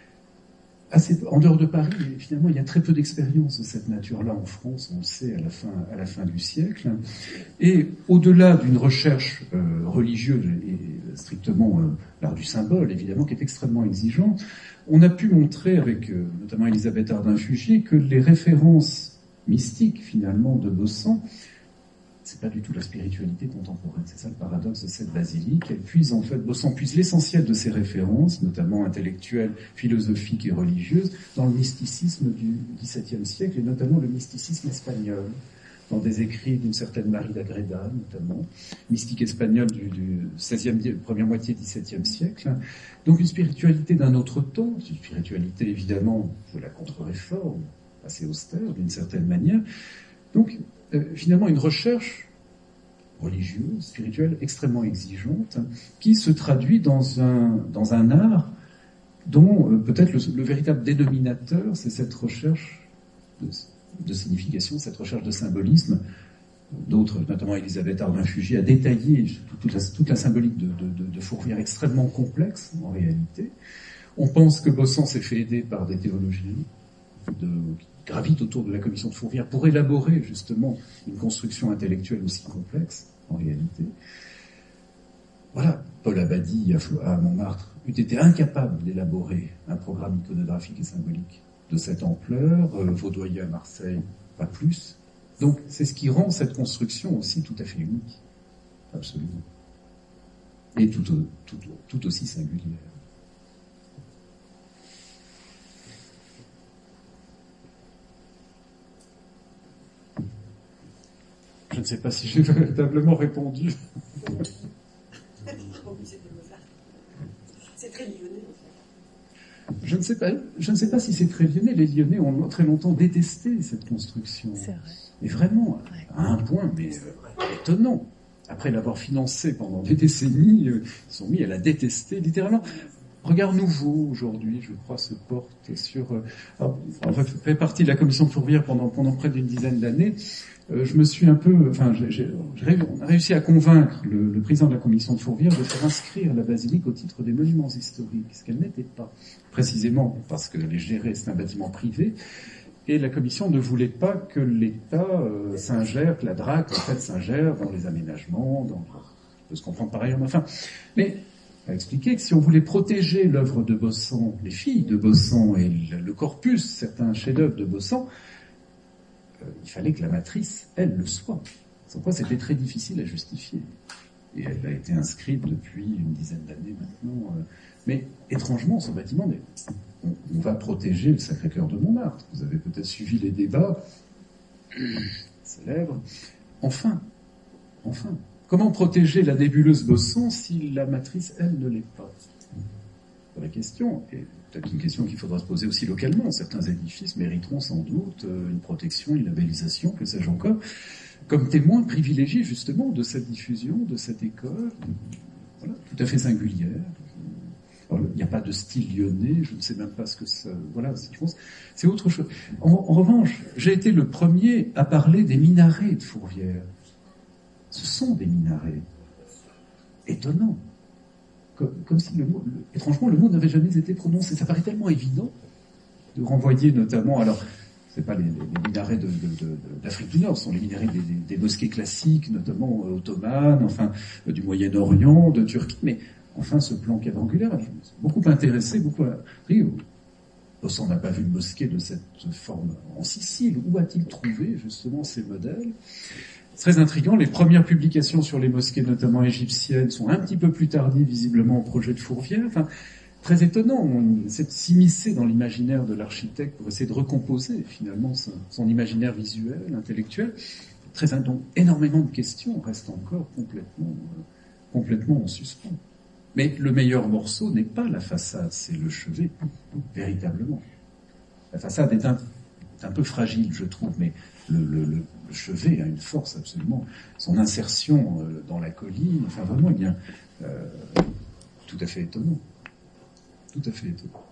Speaker 1: Assez, en dehors de Paris, finalement, il y a très peu d'expérience de cette nature-là en France, on le sait, à la fin, à la fin du siècle. Et au-delà d'une recherche euh, religieuse et strictement euh, l'art du symbole, évidemment, qui est extrêmement exigeante, on a pu montrer, avec euh, notamment Elisabeth Ardin-Fugier, que les références mystiques, finalement, de Bossan, c'est pas du tout la spiritualité contemporaine. C'est ça le paradoxe de cette basilique. Elle puise, en fait, Bossan puise l'essentiel de ses références, notamment intellectuelles, philosophiques et religieuses, dans le mysticisme du dix-septième siècle, et notamment le mysticisme espagnol. dans des écrits d'une certaine Marie d'Agreda, notamment, mystique espagnole du, du seizième, première moitié du dix-septième siècle. Donc une spiritualité d'un autre temps, une spiritualité évidemment de la contre-réforme, assez austère d'une certaine manière. Donc euh, finalement une recherche religieuse, spirituelle, extrêmement exigeante, qui se traduit dans un, dans un art dont euh, peut-être le, le véritable dénominateur, c'est cette recherche de, de signification, cette recherche de symbolisme. D'autres, notamment Elisabeth Harbin-Fugy, a détaillé toute la, toute la symbolique de, de, de, de Fourvière, extrêmement complexe en réalité. On pense que Bossan s'est fait aider par des théologiens de, qui gravitent autour de la commission de Fourvière pour élaborer justement une construction intellectuelle aussi complexe en réalité. Voilà, Paul Abadie à Montmartre eût été incapable d'élaborer un programme iconographique et symbolique de cette ampleur, euh, Vaudoyer à Marseille, pas plus. Donc c'est ce qui rend cette construction aussi tout à fait unique, absolument, et tout, tout, tout aussi singulière. Je ne sais pas si j'ai véritablement répondu.
Speaker 4: C'est très lyonnais.
Speaker 1: Je ne sais pas, je ne sais pas si c'est très lyonnais. Les Lyonnais ont très longtemps détesté cette construction.
Speaker 7: C'est vrai.
Speaker 1: Et vraiment, à un point, mais euh, étonnant. Après l'avoir financée pendant des décennies, euh, ils sont mis à la détester, littéralement. Regard Nouveau, aujourd'hui, je crois, se porte sur... Euh, alors, on fait partie de la commission de Fourvière pendant, pendant près d'une dizaine d'années. Euh, je me suis un peu... Enfin, j'ai, j'ai, j'ai, on a réussi à convaincre le, le président de la commission de Fourvière de faire inscrire la basilique au titre des monuments historiques, ce qu'elle n'était pas. Précisément parce que les gérer, c'est un bâtiment privé. Et la commission ne voulait pas que l'État euh, s'ingère, que la D R A C, en fait, s'ingère dans les aménagements, dans... On peut se comprendre par ailleurs, mais enfin... Mais... a expliqué que si on voulait protéger l'œuvre de Bossan, les filles de Bossan et le corpus, certains chefs-d'œuvre de Bossan, euh, il fallait que la matrice, elle, le soit. Sans quoi c'était très difficile à justifier. Et elle a été inscrite depuis une dizaine d'années maintenant. Euh, mais étrangement, ce bâtiment, on, on va protéger le Sacré-Cœur de Montmartre. Vous avez peut-être suivi les débats célèbres. Enfin, enfin. Comment protéger la nébuleuse Bossan si la matrice, elle, ne l'est pas? La question, et peut-être une question qu'il faudra se poser aussi localement, certains édifices mériteront sans doute une protection, une labellisation, que sais-je encore, comme témoin privilégié justement de cette diffusion, de cette école, voilà, tout à fait singulière. Alors, il n'y a pas de style lyonnais, je ne sais même pas ce que ça... Voilà, je pense, c'est autre chose. En, en revanche, j'ai été le premier à parler des minarets de Fourvière. Ce sont des minarets. Étonnant. Comme, comme si le mot, le, étrangement, le mot n'avait jamais été prononcé. Ça paraît tellement évident de renvoyer notamment, alors, c'est pas les, les, les minarets de, de, de, d'Afrique du Nord, ce sont les minarets des, des, des mosquées classiques, notamment euh, ottomanes, enfin, euh, du Moyen-Orient, de Turquie, mais enfin, ce plan quadrangulaire, je me suis beaucoup intéressé, beaucoup appris. Bossan n'a pas vu une mosquée de cette forme en Sicile. Où a-t-il trouvé, justement, ces modèles? Très intriguant, les premières publications sur les mosquées, notamment égyptiennes, sont un petit peu plus tardives, visiblement, au projet de Fourvière. Enfin, très étonnant, on essaie de s'immiscer dans l'imaginaire de l'architecte pour essayer de recomposer, finalement, son, son imaginaire visuel, intellectuel. Très, donc, énormément de questions restent encore complètement, euh, complètement en suspens. Mais le meilleur morceau n'est pas la façade, c'est le chevet, véritablement. La façade est un, est un peu fragile, je trouve, mais le, le, le, le chevet a une force absolument. Son insertion euh, dans la colline, enfin vraiment, il y a euh, tout à fait étonnant. Tout à fait étonnant.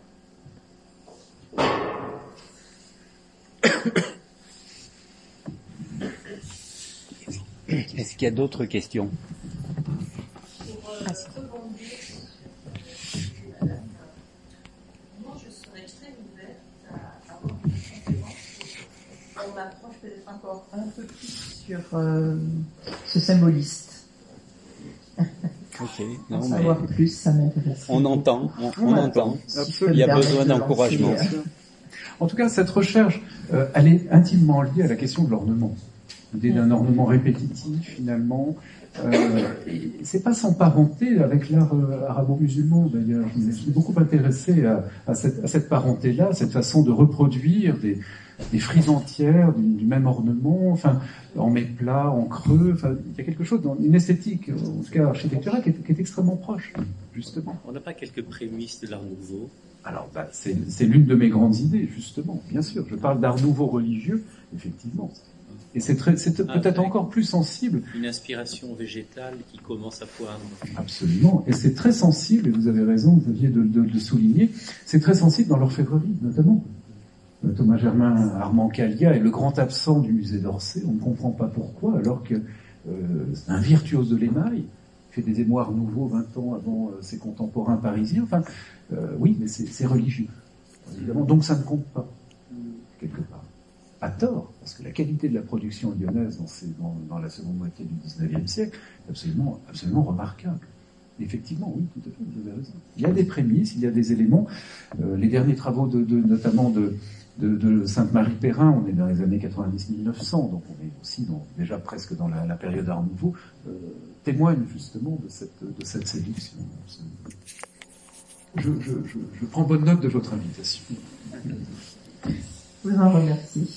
Speaker 3: Est-ce qu'il y a d'autres questions?
Speaker 4: Pour euh, rebondir sur ce que madame, moi je serais très ouverte à avoir une conférence. On approche peut-être encore un peu plus sur euh, ce symboliste.
Speaker 3: Ok, non,
Speaker 4: en
Speaker 3: mais
Speaker 4: savoir plus, ça m'intéresse.
Speaker 3: on entend, on, on
Speaker 4: Voilà.
Speaker 3: entend.
Speaker 1: Absolument.
Speaker 3: Il y a besoin d'encouragement.
Speaker 1: En tout cas, cette recherche, euh, elle est intimement liée à la question de l'ornement. l'idée d'un ornement répétitif finalement. Euh, et c'est pas sans parenté avec l'art euh, arabo-musulman d'ailleurs. Je me suis beaucoup intéressé à, à, cette, à cette parenté-là, cette façon de reproduire des, des frises entières du, du même ornement, enfin en méplat, en creux. Enfin, il y a quelque chose dans une esthétique, en tout cas architecturale, qui est, qui est extrêmement proche, justement.
Speaker 7: On n'a pas quelques prémices de l'art nouveau?
Speaker 1: Alors, bah, c'est, c'est l'une de mes grandes idées, justement. Bien sûr, je parle d'art nouveau religieux, effectivement. Et c'est, très, c'est
Speaker 7: Ah,
Speaker 1: peut-être
Speaker 7: avec
Speaker 1: encore plus sensible.
Speaker 7: une inspiration végétale qui commence à poindre.
Speaker 1: Absolument. Et c'est très sensible, et vous avez raison, Xavier, de, de, de le souligner, c'est très sensible dans l'orfèvrerie, notamment. Euh, Thomas Germain Armand Calia est le grand absent du musée d'Orsay. On ne comprend pas pourquoi, alors que euh, c'est un virtuose de l'émail, fait des émoires nouveaux vingt ans avant euh, ses contemporains parisiens. Enfin, euh, oui, mais c'est, c'est religieux, évidemment. Donc ça ne compte pas, quelque part. À tort, parce que la qualité de la production lyonnaise dans, ces, dans, dans la seconde moitié du dix-neuvième siècle est absolument, absolument remarquable. Effectivement, oui, tout à fait, vous avez raison. Il y a des prémices, il y a des éléments. Euh, les derniers travaux, de, de, notamment de, de, de Sainte-Marie-Perrin, on est dans les années quatre-vingt-dix mille neuf cents, donc on est aussi dans, déjà presque dans la, la période Art Nouveau, euh, témoignent justement de cette, de cette séduction. Je, je, je, je prends bonne note de votre invitation.
Speaker 8: Je vous en remercie.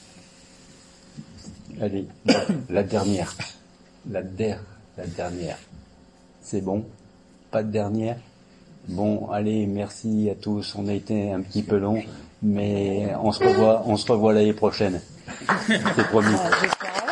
Speaker 3: Allez, la, la dernière. La der, la dernière. C'est bon? Pas de dernière? Bon, allez, merci à tous. On a été un petit peu long, mais on se revoit, on se revoit l'année prochaine. C'est promis.